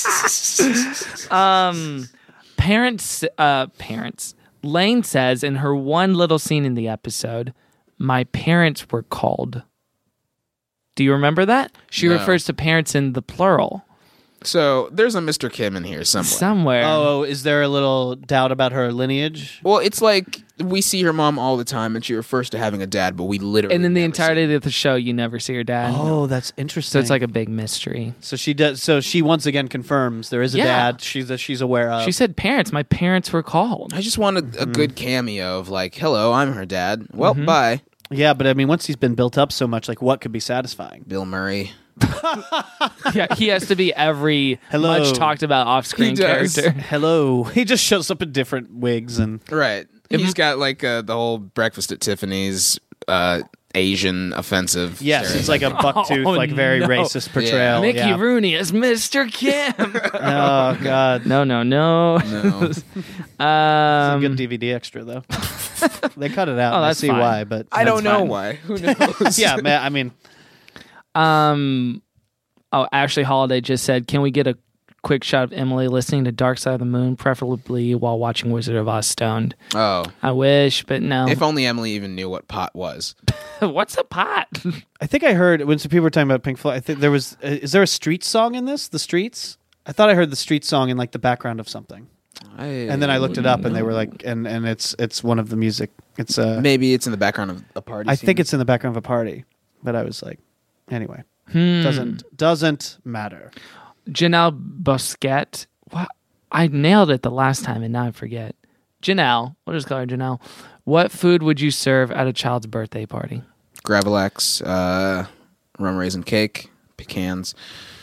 Um, parents. Uh, parents. Lane says in her one little scene in the episode, "My parents were called." Do you remember that? She No. refers to parents in the plural So there's a Mister Kim in here somewhere. somewhere. oh, is there a little doubt about her lineage? Well, it's like we see her mom all the time, and she refers to having a dad, but we literally and then the never see entirety of the show, you never see her dad. Oh, that's interesting. So it's like a big mystery. So she does. So she once again confirms there is a Yeah. dad. She's that she's aware of. She said, "Parents, my parents were called." I just want a, a good cameo of like, hello, I'm her dad. Well, Mm-hmm. bye. yeah, but I mean, once he's been built up so much, like what could be satisfying? Bill Murray. Yeah, he has to be every Hello. much talked about off-screen He does. character. Hello. He just shows up in different wigs and Right. He's got like uh, the whole Breakfast at Tiffany's uh, Asian offensive. yes, it's like a bucktooth, Oh, like very no. racist portrayal. Mickey yeah. Rooney as Mister Kim. Oh God, no, no, no. No. it's a Um, good D V D extra though. They cut it out. Oh, and that's I see fine. why, but I don't know fine. why. Who knows? yeah, man. I mean, um, oh, Ashley Holiday just said, "Can we get a quick shot of Emily listening to Dark Side of the Moon, preferably while watching Wizard of Oz stoned. Oh. I wish, but no. If only Emily even knew what pot was. What's a pot? I think I heard when some people were talking about Pink Floyd. I think there was. Uh, is there a Streets song in this? The Streets. I thought I heard the Streets song in like the background of something. I and then I looked it up, and they were like, and and it's it's one of the music. It's uh, maybe it's in the background of a party. I scene. think it's in the background of a party, but I was like, anyway, Hmm. doesn't doesn't matter. Janelle Bosquet. What? I nailed it the last time, and now I forget. Janelle. We'll just call her Janelle. What food would you serve at a child's birthday party? Gravlax, uh, rum raisin cake, pecans.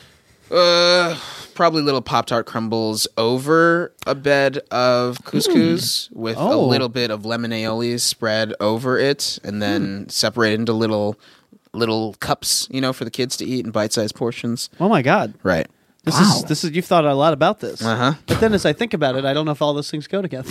Uh, probably little Pop-Tart crumbles over a bed of couscous mm. with oh. a little bit of lemon aioli spread over it, and then mm. separate into little little cups, you know, for the kids to eat in bite-sized portions. Oh my God! Right. This wow. is this is you've thought a lot about this. Uh-huh. But then as I think about it, I don't know if all those things go together.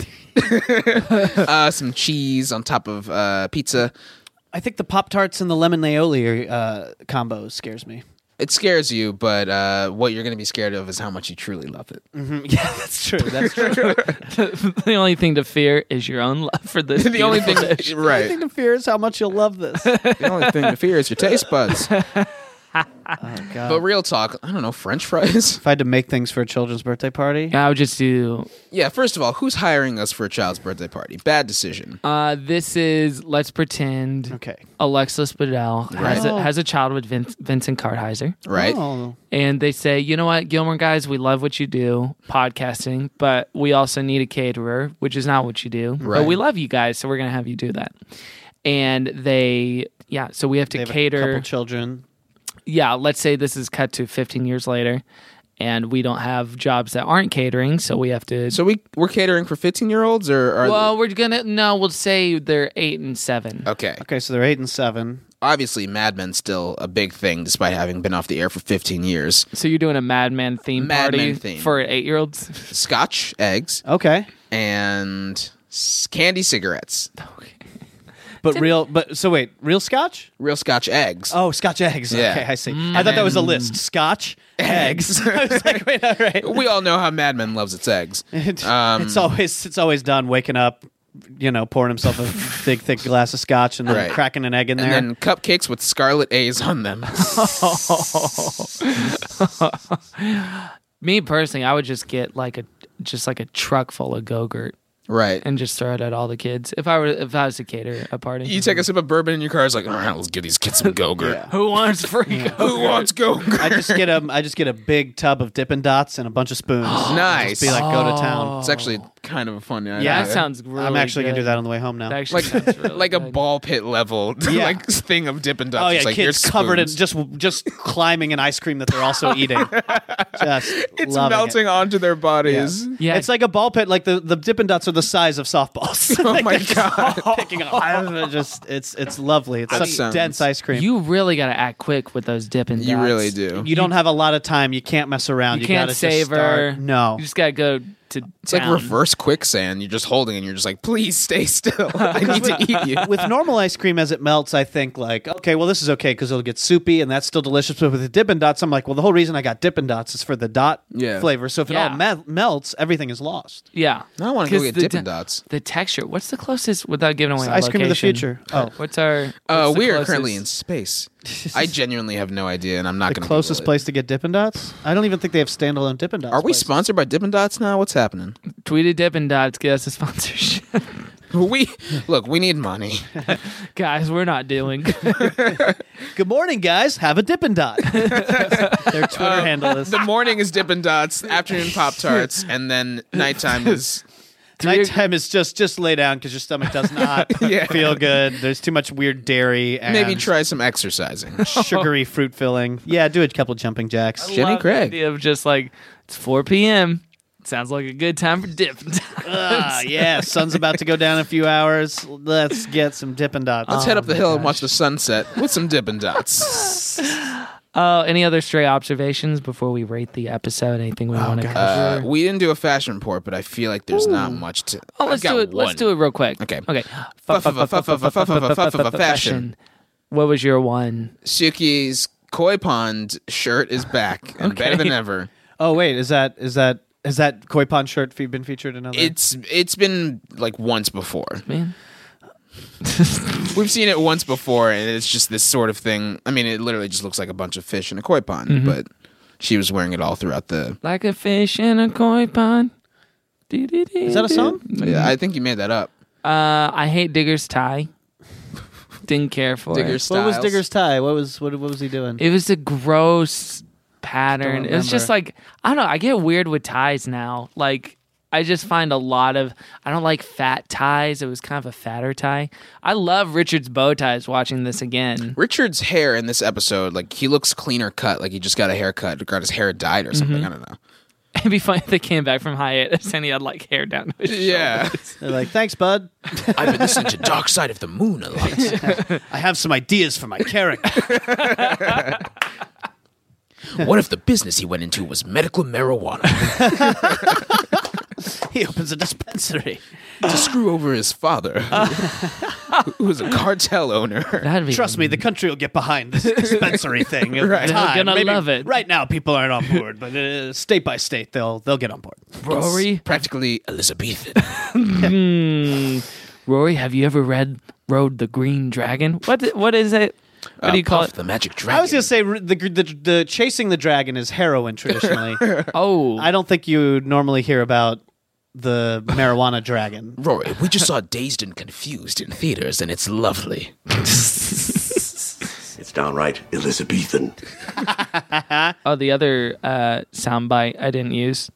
uh, some cheese on top of uh, pizza. I think the Pop-Tarts and the lemon aioli uh, combo scares me. It scares you, but uh, what you're going to be scared of is how much you truly love it. Mm-hmm. Yeah, that's true. That's true. The only thing to fear is your own love for this. the only thing, dish. right? The only thing to fear is how much you'll love this. The only thing to fear is your taste buds. Oh God! But real talk, I don't know, French fries. If I had to make things for a children's birthday party, I would just do. Yeah, first of all, who's hiring us for a child's birthday party? Bad decision. Uh, this is let's pretend. Okay. Alexis Bledel Right. has a, Oh. has a child with Vin- Vincent Kartheiser, Right. Oh. and they say, you know what, Gilmore guys, we love what you do, podcasting, but we also need a caterer, which is not what you do. Right. But we love you guys, so we're gonna have you do that. And they, yeah, so we have to They have cater. a couple children. Yeah, let's say this is cut to fifteen years later, and we don't have jobs that aren't catering, so we have to. So we we're catering for fifteen year olds, or are well, we're gonna no, we'll say they're eight and seven. they... okay? Okay, so they're eight and seven. Obviously, Mad Men's still a big thing, despite having been off the air for fifteen years. So you're doing a Mad Men theme Mad party Men theme. for eight year olds? Scotch eggs Okay, and s- candy cigarettes. but real. But so wait, real Scotch? Real Scotch eggs. Oh, Scotch eggs. Yeah. Okay, I see. I thought that was a list. Scotch eggs. I was like, wait, all right. We all know how Mad Men loves its eggs. It- Um, it's always it's always done waking up, you know, pouring himself a big thick glass of Scotch and then Right. cracking an egg in and there. then cupcakes with scarlet A's on them. Me personally, I would just get like a just like a truck full of Go-Gurt Right. and just throw it at all the kids. If I were if I was to cater a party, You take a sip of bourbon in your car. It's like, all right, let's give these kids some Go-Gurt. Yeah. who wants free Go-Gurt? Who wants Go-Gurt? I just get a I just get a big tub of Dippin' Dots and a bunch of spoons. Nice. Just be like, go to town. It's actually kind of a fun idea. Yeah, that sounds really I'm actually good. gonna do that on the way home now. That actually like sounds really like a good. ball pit level Yeah. like thing of Dippin' Dots. Oh yeah, It's like, kids here's covered in spoons. just just climbing an ice cream that they're also eating. Just It's loving melting it. onto their bodies. Yeah. It's like a ball pit. Like the, the Dippin' Dots are the size of softballs. Oh my god! Picking up. I'm just it's it's lovely. It's That such sounds- dense ice cream. You really got to act quick with those Dippin' Dots. You really do. You don't have a lot of time. You can't mess around. You, You, can't gotta savor. Just start. No. You just got to go to It's like reverse quicksand. You're just holding and you're just like, please stay still. I need to eat you. With normal ice cream, as it melts, I think like, okay, well, this is okay because it'll get soupy and that's still delicious. But with the Dippin' Dots, I'm like, well, the whole reason I got Dippin' Dots is for the dot Yeah. flavor. So if it Yeah. all me- melts, everything is lost. Yeah. Now I want to go 'Cause get the Dippin' te- Dots. The texture. What's the closest without giving away It's our ice cream of the location? future. Oh. What's our Uh, what's the we are closest- currently in space. I genuinely have no idea, and I'm not The going to. closest place to get Dippin' Dots? I don't even think they have standalone Dippin' Dots. Are we places. sponsored by Dippin' Dots now? What's happening? Tweeted Dippin' Dots, get us a sponsorship. We look. We need money. Guys, we're not doing. Good morning, guys. Have a Dippin' Dot. Their Twitter handle is. The morning is Dippin' Dots, afternoon Pop Tarts, and then nighttime is. Nighttime is just just lay down because your stomach does not Yeah. feel good. There's too much weird dairy and Maybe try some exercising. sugary fruit filling. Yeah, do a couple jumping jacks. Jenny Love the Craig. idea of just like it's four p.m. Sounds like a good time for Dippin' Dots. Ah, yeah, sun's about to go down in a few hours. Let's get some Dippin' Dots. Let's head up the hill and watch the sunset with some Dippin' Dots. Uh, any other stray observations before we rate the episode? Anything we want to cover? Uh, we didn't do a fashion report, but I feel like there's not much to. Oh, let's I've do got it. Let's one. do it real quick. Okay. Okay. Fashion. What was your one? Suki's Koi Pond shirt is back and better than ever. Oh wait, is that is that has that koi pond shirt fe- been featured in other? It's it's been like once before. Man. We've seen it once before, and it's just this sort of thing. I mean, it literally just looks like a bunch of fish in a koi pond, Mhm. but she was wearing it all throughout the. Like a fish in a koi pond. Is that a song? Yeah, I think you made that up. Uh, I hate Digger's tie. Didn't care for Digger's it. What was Styles. Digger's tie? What was what, what was he doing? It was a gross pattern. Don't It was just remember. like, I don't know. I get weird with ties now. Like, I just find a lot of, I don't like fat ties. It was kind of a fatter tie. I love Richard's bow ties watching this again. Richard's hair in this episode, like he looks cleaner cut, like he just got a haircut, got his hair dyed or something. Mhm. I don't know. It'd be funny if they came back from hiatus and he had like hair down to his Yeah. shoulders. They're like, thanks, bud. I've been listening to Dark Side of the Moon a lot. I have some ideas for my character. What if the business he went into was medical marijuana? He opens a dispensary to screw over his father, who was a cartel owner. That'd be Trust me, the country will get behind this dispensary thing. over Right. time. They're gonna Maybe love it. Right now, people aren't on board, but uh, state by state, they'll they'll get on board. Rory? Practically Elizabethan. Hmm. Rory, have you ever read Rode the Green Dragon? What what is it? What Uh, do you call Puff it? the Magic Dragon. I was gonna say r- the, the the chasing the dragon is heroin traditionally. Oh, I don't think you normally hear about the marijuana dragon. Rory, we just saw Dazed and Confused in theaters, and it's lovely. It's downright Elizabethan. Oh, the other uh, soundbite I didn't use.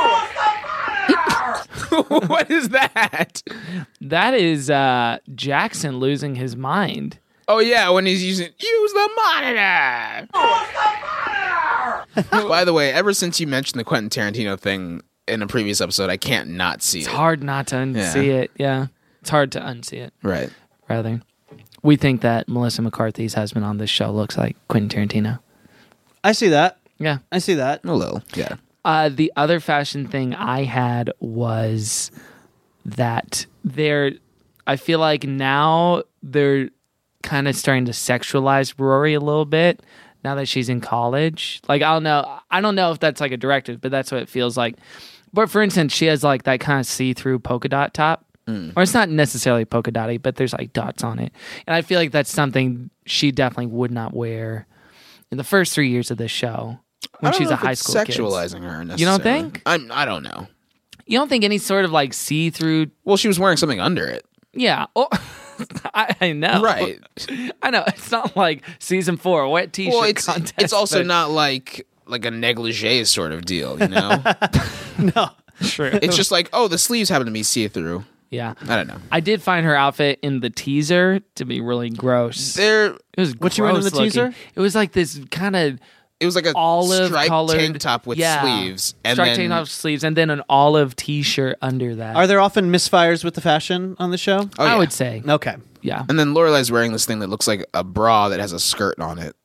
What is that? That is uh, Jackson losing his mind. Oh yeah, when he's using use the monitor. By the way, ever since you mentioned the Quentin Tarantino thing in a previous episode, I can't not see It's it. hard not to unsee Yeah. it. Yeah, it's hard to unsee it. Right. Rather, we think that Melissa McCarthy's husband on this show looks like Quentin Tarantino. I see that. Yeah. I see that. A little. Yeah. Uh, the other fashion thing I had was that they're, I feel like now they're kind of starting to sexualize Rory a little bit now that she's in college. Like, I don't know. I don't know if that's like a directive, but that's what it feels like. But for instance, she has like that kind of see-through polka dot top. Mm. Or it's not necessarily polka dotty, but there's like dots on it. And I feel like that's something she definitely would not wear in the first three years of this show when I don't she's know a if high it's school kid. sexualizing her. You don't necessarily. think? I'm, I don't know. You don't think any sort of like see-through? Well, she was wearing something under it. Yeah. Oh, I, I know. Right. I know. It's not like season four wet t-shirt Well, it's contest. it's also but- not like like a negligee sort of deal, you know. No. True. It's just like, oh, the sleeves happen to be see through. Yeah. I don't know. I did find her outfit in the teaser to be really gross. There, It was What you wearing in the gross looking. teaser? It was like this kind of it was like a olive striped colored tank top with yeah, sleeves, and striped then tank top sleeves, and then an olive t-shirt under that. Are there often misfires with the fashion on the show? oh, I yeah. would say, Okay. yeah, And then Lorelai's wearing this thing that looks like a bra that has a skirt on it.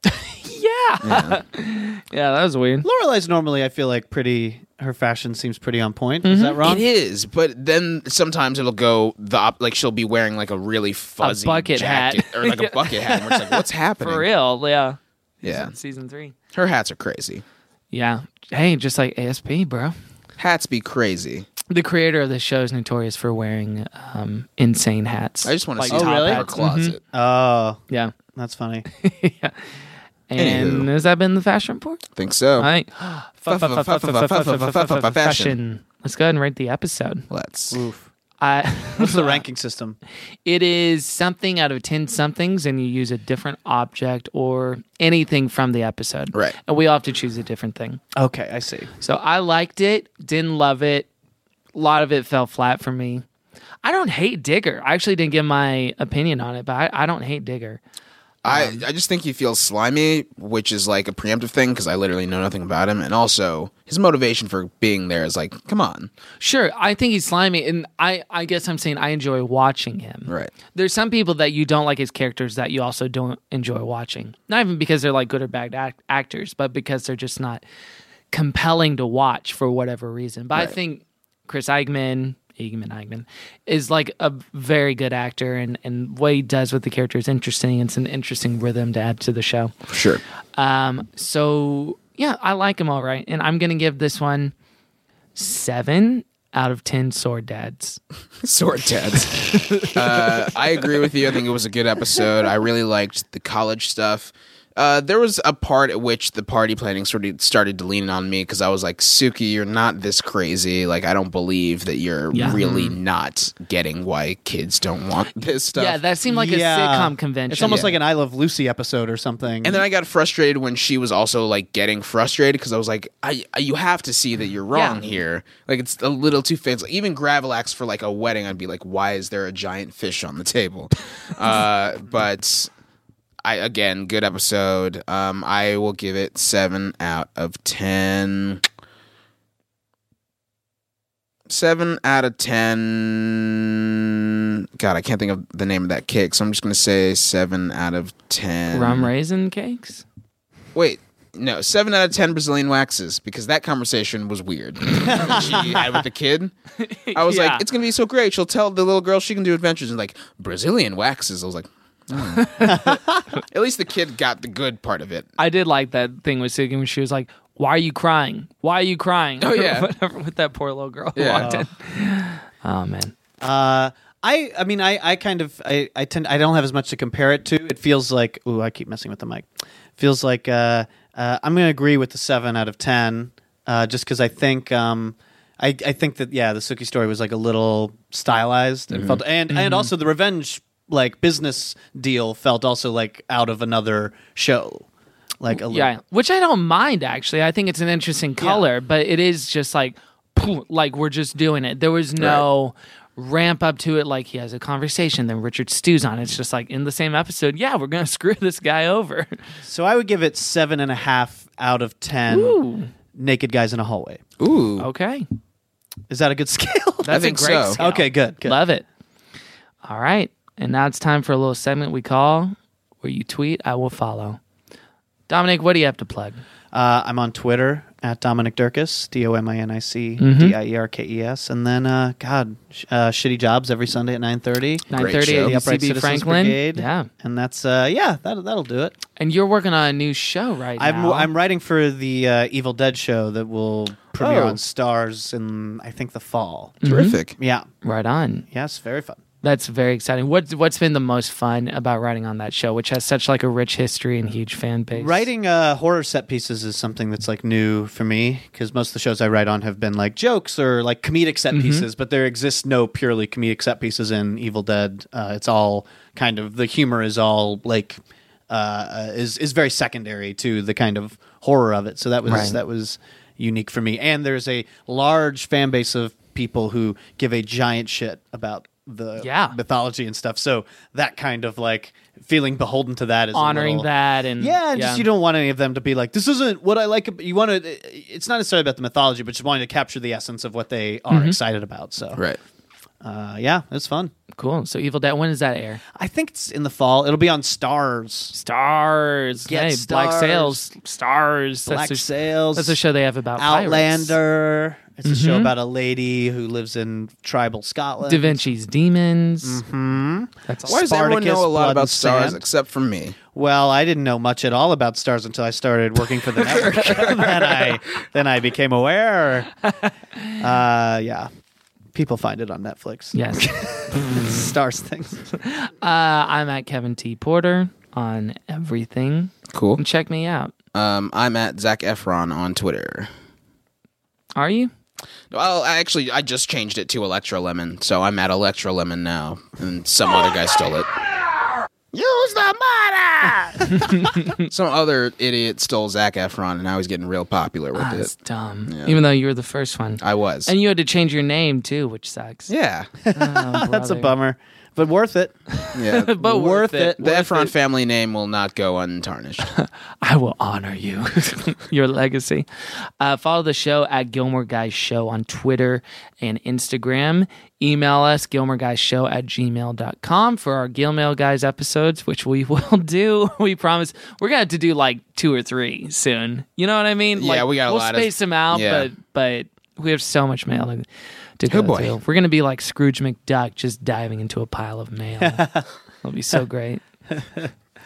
yeah, yeah. That was weird. Lorelai's normally, I feel like, pretty. Her fashion seems pretty on point. Is that wrong? It is, but then sometimes it'll go the op- like she'll be wearing like a really fuzzy bucket hat. jacket, or like a bucket hat. And we're just like, what's happening? For real, yeah, Yeah, season three. her hats are crazy. Yeah, hey, just like A S P, bro. Hats be crazy. The creator of the show is notorious for wearing um, insane hats. I just want to Like see top her hats. closet. Oh, Yeah, that's funny. yeah. And Anywho. has that been the fashion report? I think so. All right. Fashion. Let's go ahead and rate the episode. Let's. Oof. I, What's the ranking system? It is something out of ten somethings, and you use a different object or anything from the episode. Right. And we all have to choose a different thing. Okay, I see. So I liked it, didn't love it. A lot of it fell flat for me. I don't hate Digger. I actually didn't give my opinion on it, but I, I don't hate Digger. I, I just think he feels slimy, which is like a preemptive thing because I literally know nothing about him. And also, his motivation for being there is like, come on. Sure, I think he's slimy, and I, I guess I'm saying I enjoy watching him. Right. There's some people that you don't like his characters that you also don't enjoy watching. Not even because they're like good or bad act- actors, but because they're just not compelling to watch for whatever reason. But I Right. think Chris Eichmann, Eichmann, Eichmann, is like a very good actor, and, and what he does with the character is interesting. It's an interesting rhythm to add to the show. Sure. Um, so yeah, I like them all right. And I'm going to give this one seven out of ten sword dads. Sword dads. uh, I agree with you. I think it was a good episode. I really liked the college stuff. Uh, there was a part at which the party planning sort of started to lean on me because I was like, Suki, you're not this crazy. Like, I don't believe that you're Yeah. really not getting why kids don't want this stuff. Yeah, that seemed like Yeah. a sitcom convention. It's almost Yeah. like an I Love Lucy episode or something. And then I got frustrated when she was also like getting frustrated because I was like, I, I you have to see that you're wrong Yeah. here. Like it's a little too fancy. Like, even Gravelax for like a wedding, I'd be like, why is there a giant fish on the table? uh, but I again, good episode. Um, I will give it seven out of ten. Seven out of ten. God, I can't think of the name of that cake, so I'm just gonna say seven out of ten. Rum raisin cakes? Wait, no, seven out of ten Brazilian waxes because that conversation was weird. she had with the kid. I was Yeah. like, it's gonna be so great. She'll tell the little girl she can do adventures and like Brazilian waxes. I was like, oh. At least the kid got the good part of it. I did like that thing with Suki when she was like, why are you crying? Why are you crying? Oh, yeah. Whatever, with that poor little girl who Yeah. walked in. Oh, man. Uh, I, I mean, I, I kind of, I, I tend, I don't have as much to compare it to. It feels like, ooh, I keep messing with the mic. Feels like, uh, uh, I'm going to agree with the seven out of ten, uh, just because I think, um, I, I think that, yeah, the Suki story was like a little stylized and Mhm. felt, and, Mm-hmm. and also the revenge, like business deal felt also like out of another show. Like a Yeah, little, which I don't mind, actually. I think it's an interesting color, but it is just like, poof, like we're just doing it. There was no ramp up to it like he has a conversation, then Richard stews on it. It's just like in the same episode, yeah, we're going to screw this guy over. So I would give it seven and a half out of ten Ooh. naked guys in a hallway. Ooh. Okay. Is that a good scale? That's think a great so. scale. Okay, good, good. Love it. All right. And now it's time for a little segment we call Where You Tweet, I Will Follow. Dominic, what do you have to plug? Uh, I'm on Twitter at Dominic Dirkus, D O M I N I C Mhm. D I E R K E S. And then, uh, God, sh- uh, Shitty Jobs every Sunday at nine thirty. nine thirty show. at The U C Upright B Citizens Franklin. Brigade. Yeah. And that's, uh, yeah, that, that'll do it. And you're working on a new show right I'm, now. I'm writing for the uh, Evil Dead show that will premiere Oh. on Stars in, I think, the fall. Terrific. Yeah. Right on. Yes, very fun. That's very exciting. What what's been the most fun about writing on that show, which has such like a rich history and huge fan base? Writing uh, horror set pieces is something that's like new for me because most of the shows I write on have been like jokes or like comedic set Mhm. pieces, but there exists no purely comedic set pieces in Evil Dead. Uh, it's all kind of the humor is all like uh, is is very secondary to the kind of horror of it. So that was Right. that was unique for me. And there's a large fan base of people who give a giant shit about the Yeah. mythology and stuff. So that kind of like feeling beholden to that is a Honoring little- that and yeah, and just you don't want any of them to be like, this isn't what I like. ab-" You want to. It's not necessarily about the mythology, but just wanting to capture the essence of what they are Mhm. excited about. So, Right. uh, yeah, it's fun. Cool. So Evil Dead, when does that air? I think it's in the fall. It'll be on Stars. Stars. Get hey, Black Stars. Sails. Stars. Black that's a, Sails. That's a show they have about pirates. Outlander. It's a show Mhm. about a lady who lives in tribal Scotland. Da Vinci's Demons. Mm-hmm. That's Why does everyone Spartacus, know a lot Blood about and stars Sand. except for me? Well, I didn't know much at all about Stars until I started working for the network. then I then I became aware. Uh, yeah, people find it on Netflix. Yes. Stars things. Uh, I'm at Kevin T. Porter on everything. Cool. And check me out. Um, I'm at Zac Efron on Twitter. Are you? Well, I actually, I just changed it to Electro Lemon, so I'm at Electro Lemon now, and some other guy stole it. Use the money! Some other idiot stole Zac Efron, and now he's getting real popular with Ah, it. that's dumb. Yeah. Even though you were the first one. I was. And you had to change your name too, which sucks. Yeah. Oh, That's a brother. bummer, but worth it. Yeah. But worth it. The Worth Efron it. family name will not go untarnished. I will honor you, your legacy. Uh, follow the show at Gilmore Guys Show on Twitter and Instagram. Email us, gilmoreguyshow at gmail dot com for our Gilmail Guys episodes, which we will do. We promise. We're going to have to do like two or three soon. You know what I mean? Yeah, Like, we got a we'll lot of- space them out, yeah. but but we have so much mail to, to Oh, go boy. through. We're going to be like Scrooge McDuck just diving into a pile of mail. It'll be so great.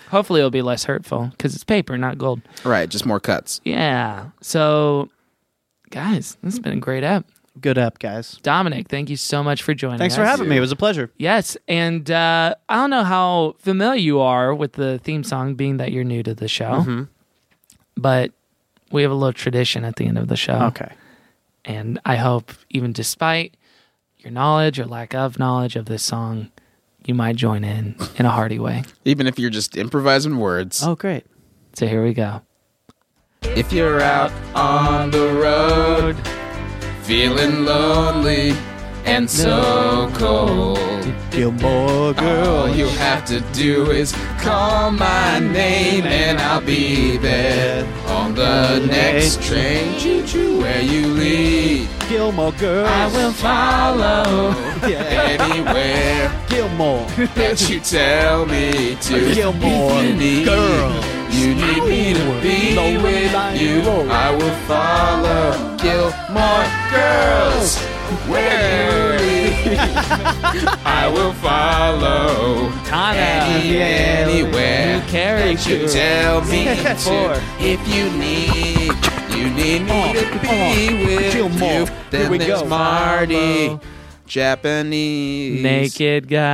Hopefully it'll be less hurtful because it's paper, not gold. Right, just more cuts. Yeah. So, guys, this has been a great app. Good app, guys. Dominic, thank you so much for joining Thanks us. for having me. It was a pleasure. Yes, and uh, I don't know how familiar you are with the theme song, being that you're new to the show, Mm-hmm. but we have a little tradition at the end of the show. Okay. And I hope, even despite your knowledge or lack of knowledge of this song, you might join in in a hearty way. Even if you're just improvising words. Oh, great. So here we go. If you're out on the road, feeling lonely and so cold, Gilmore Girls. all you have to do is call my name and I'll be there on the next train. Choo-choo, where you lead, Gilmore Girls. I will follow anywhere Gilmore. that you tell me to. Gilmore If you need, Girls. you need me to be Lonely with like you. road. I will follow Gilmore Girls. Where you lead, I will follow any, anywhere that you tell me to. If you need, you need me to be with Gilmore. you. Here Then we there's go. Marty, Japanese. Naked guy.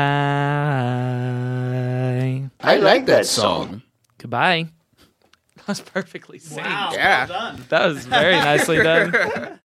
I like that song. Goodbye. That was perfectly synced. Yeah. Well done. That was very nicely done.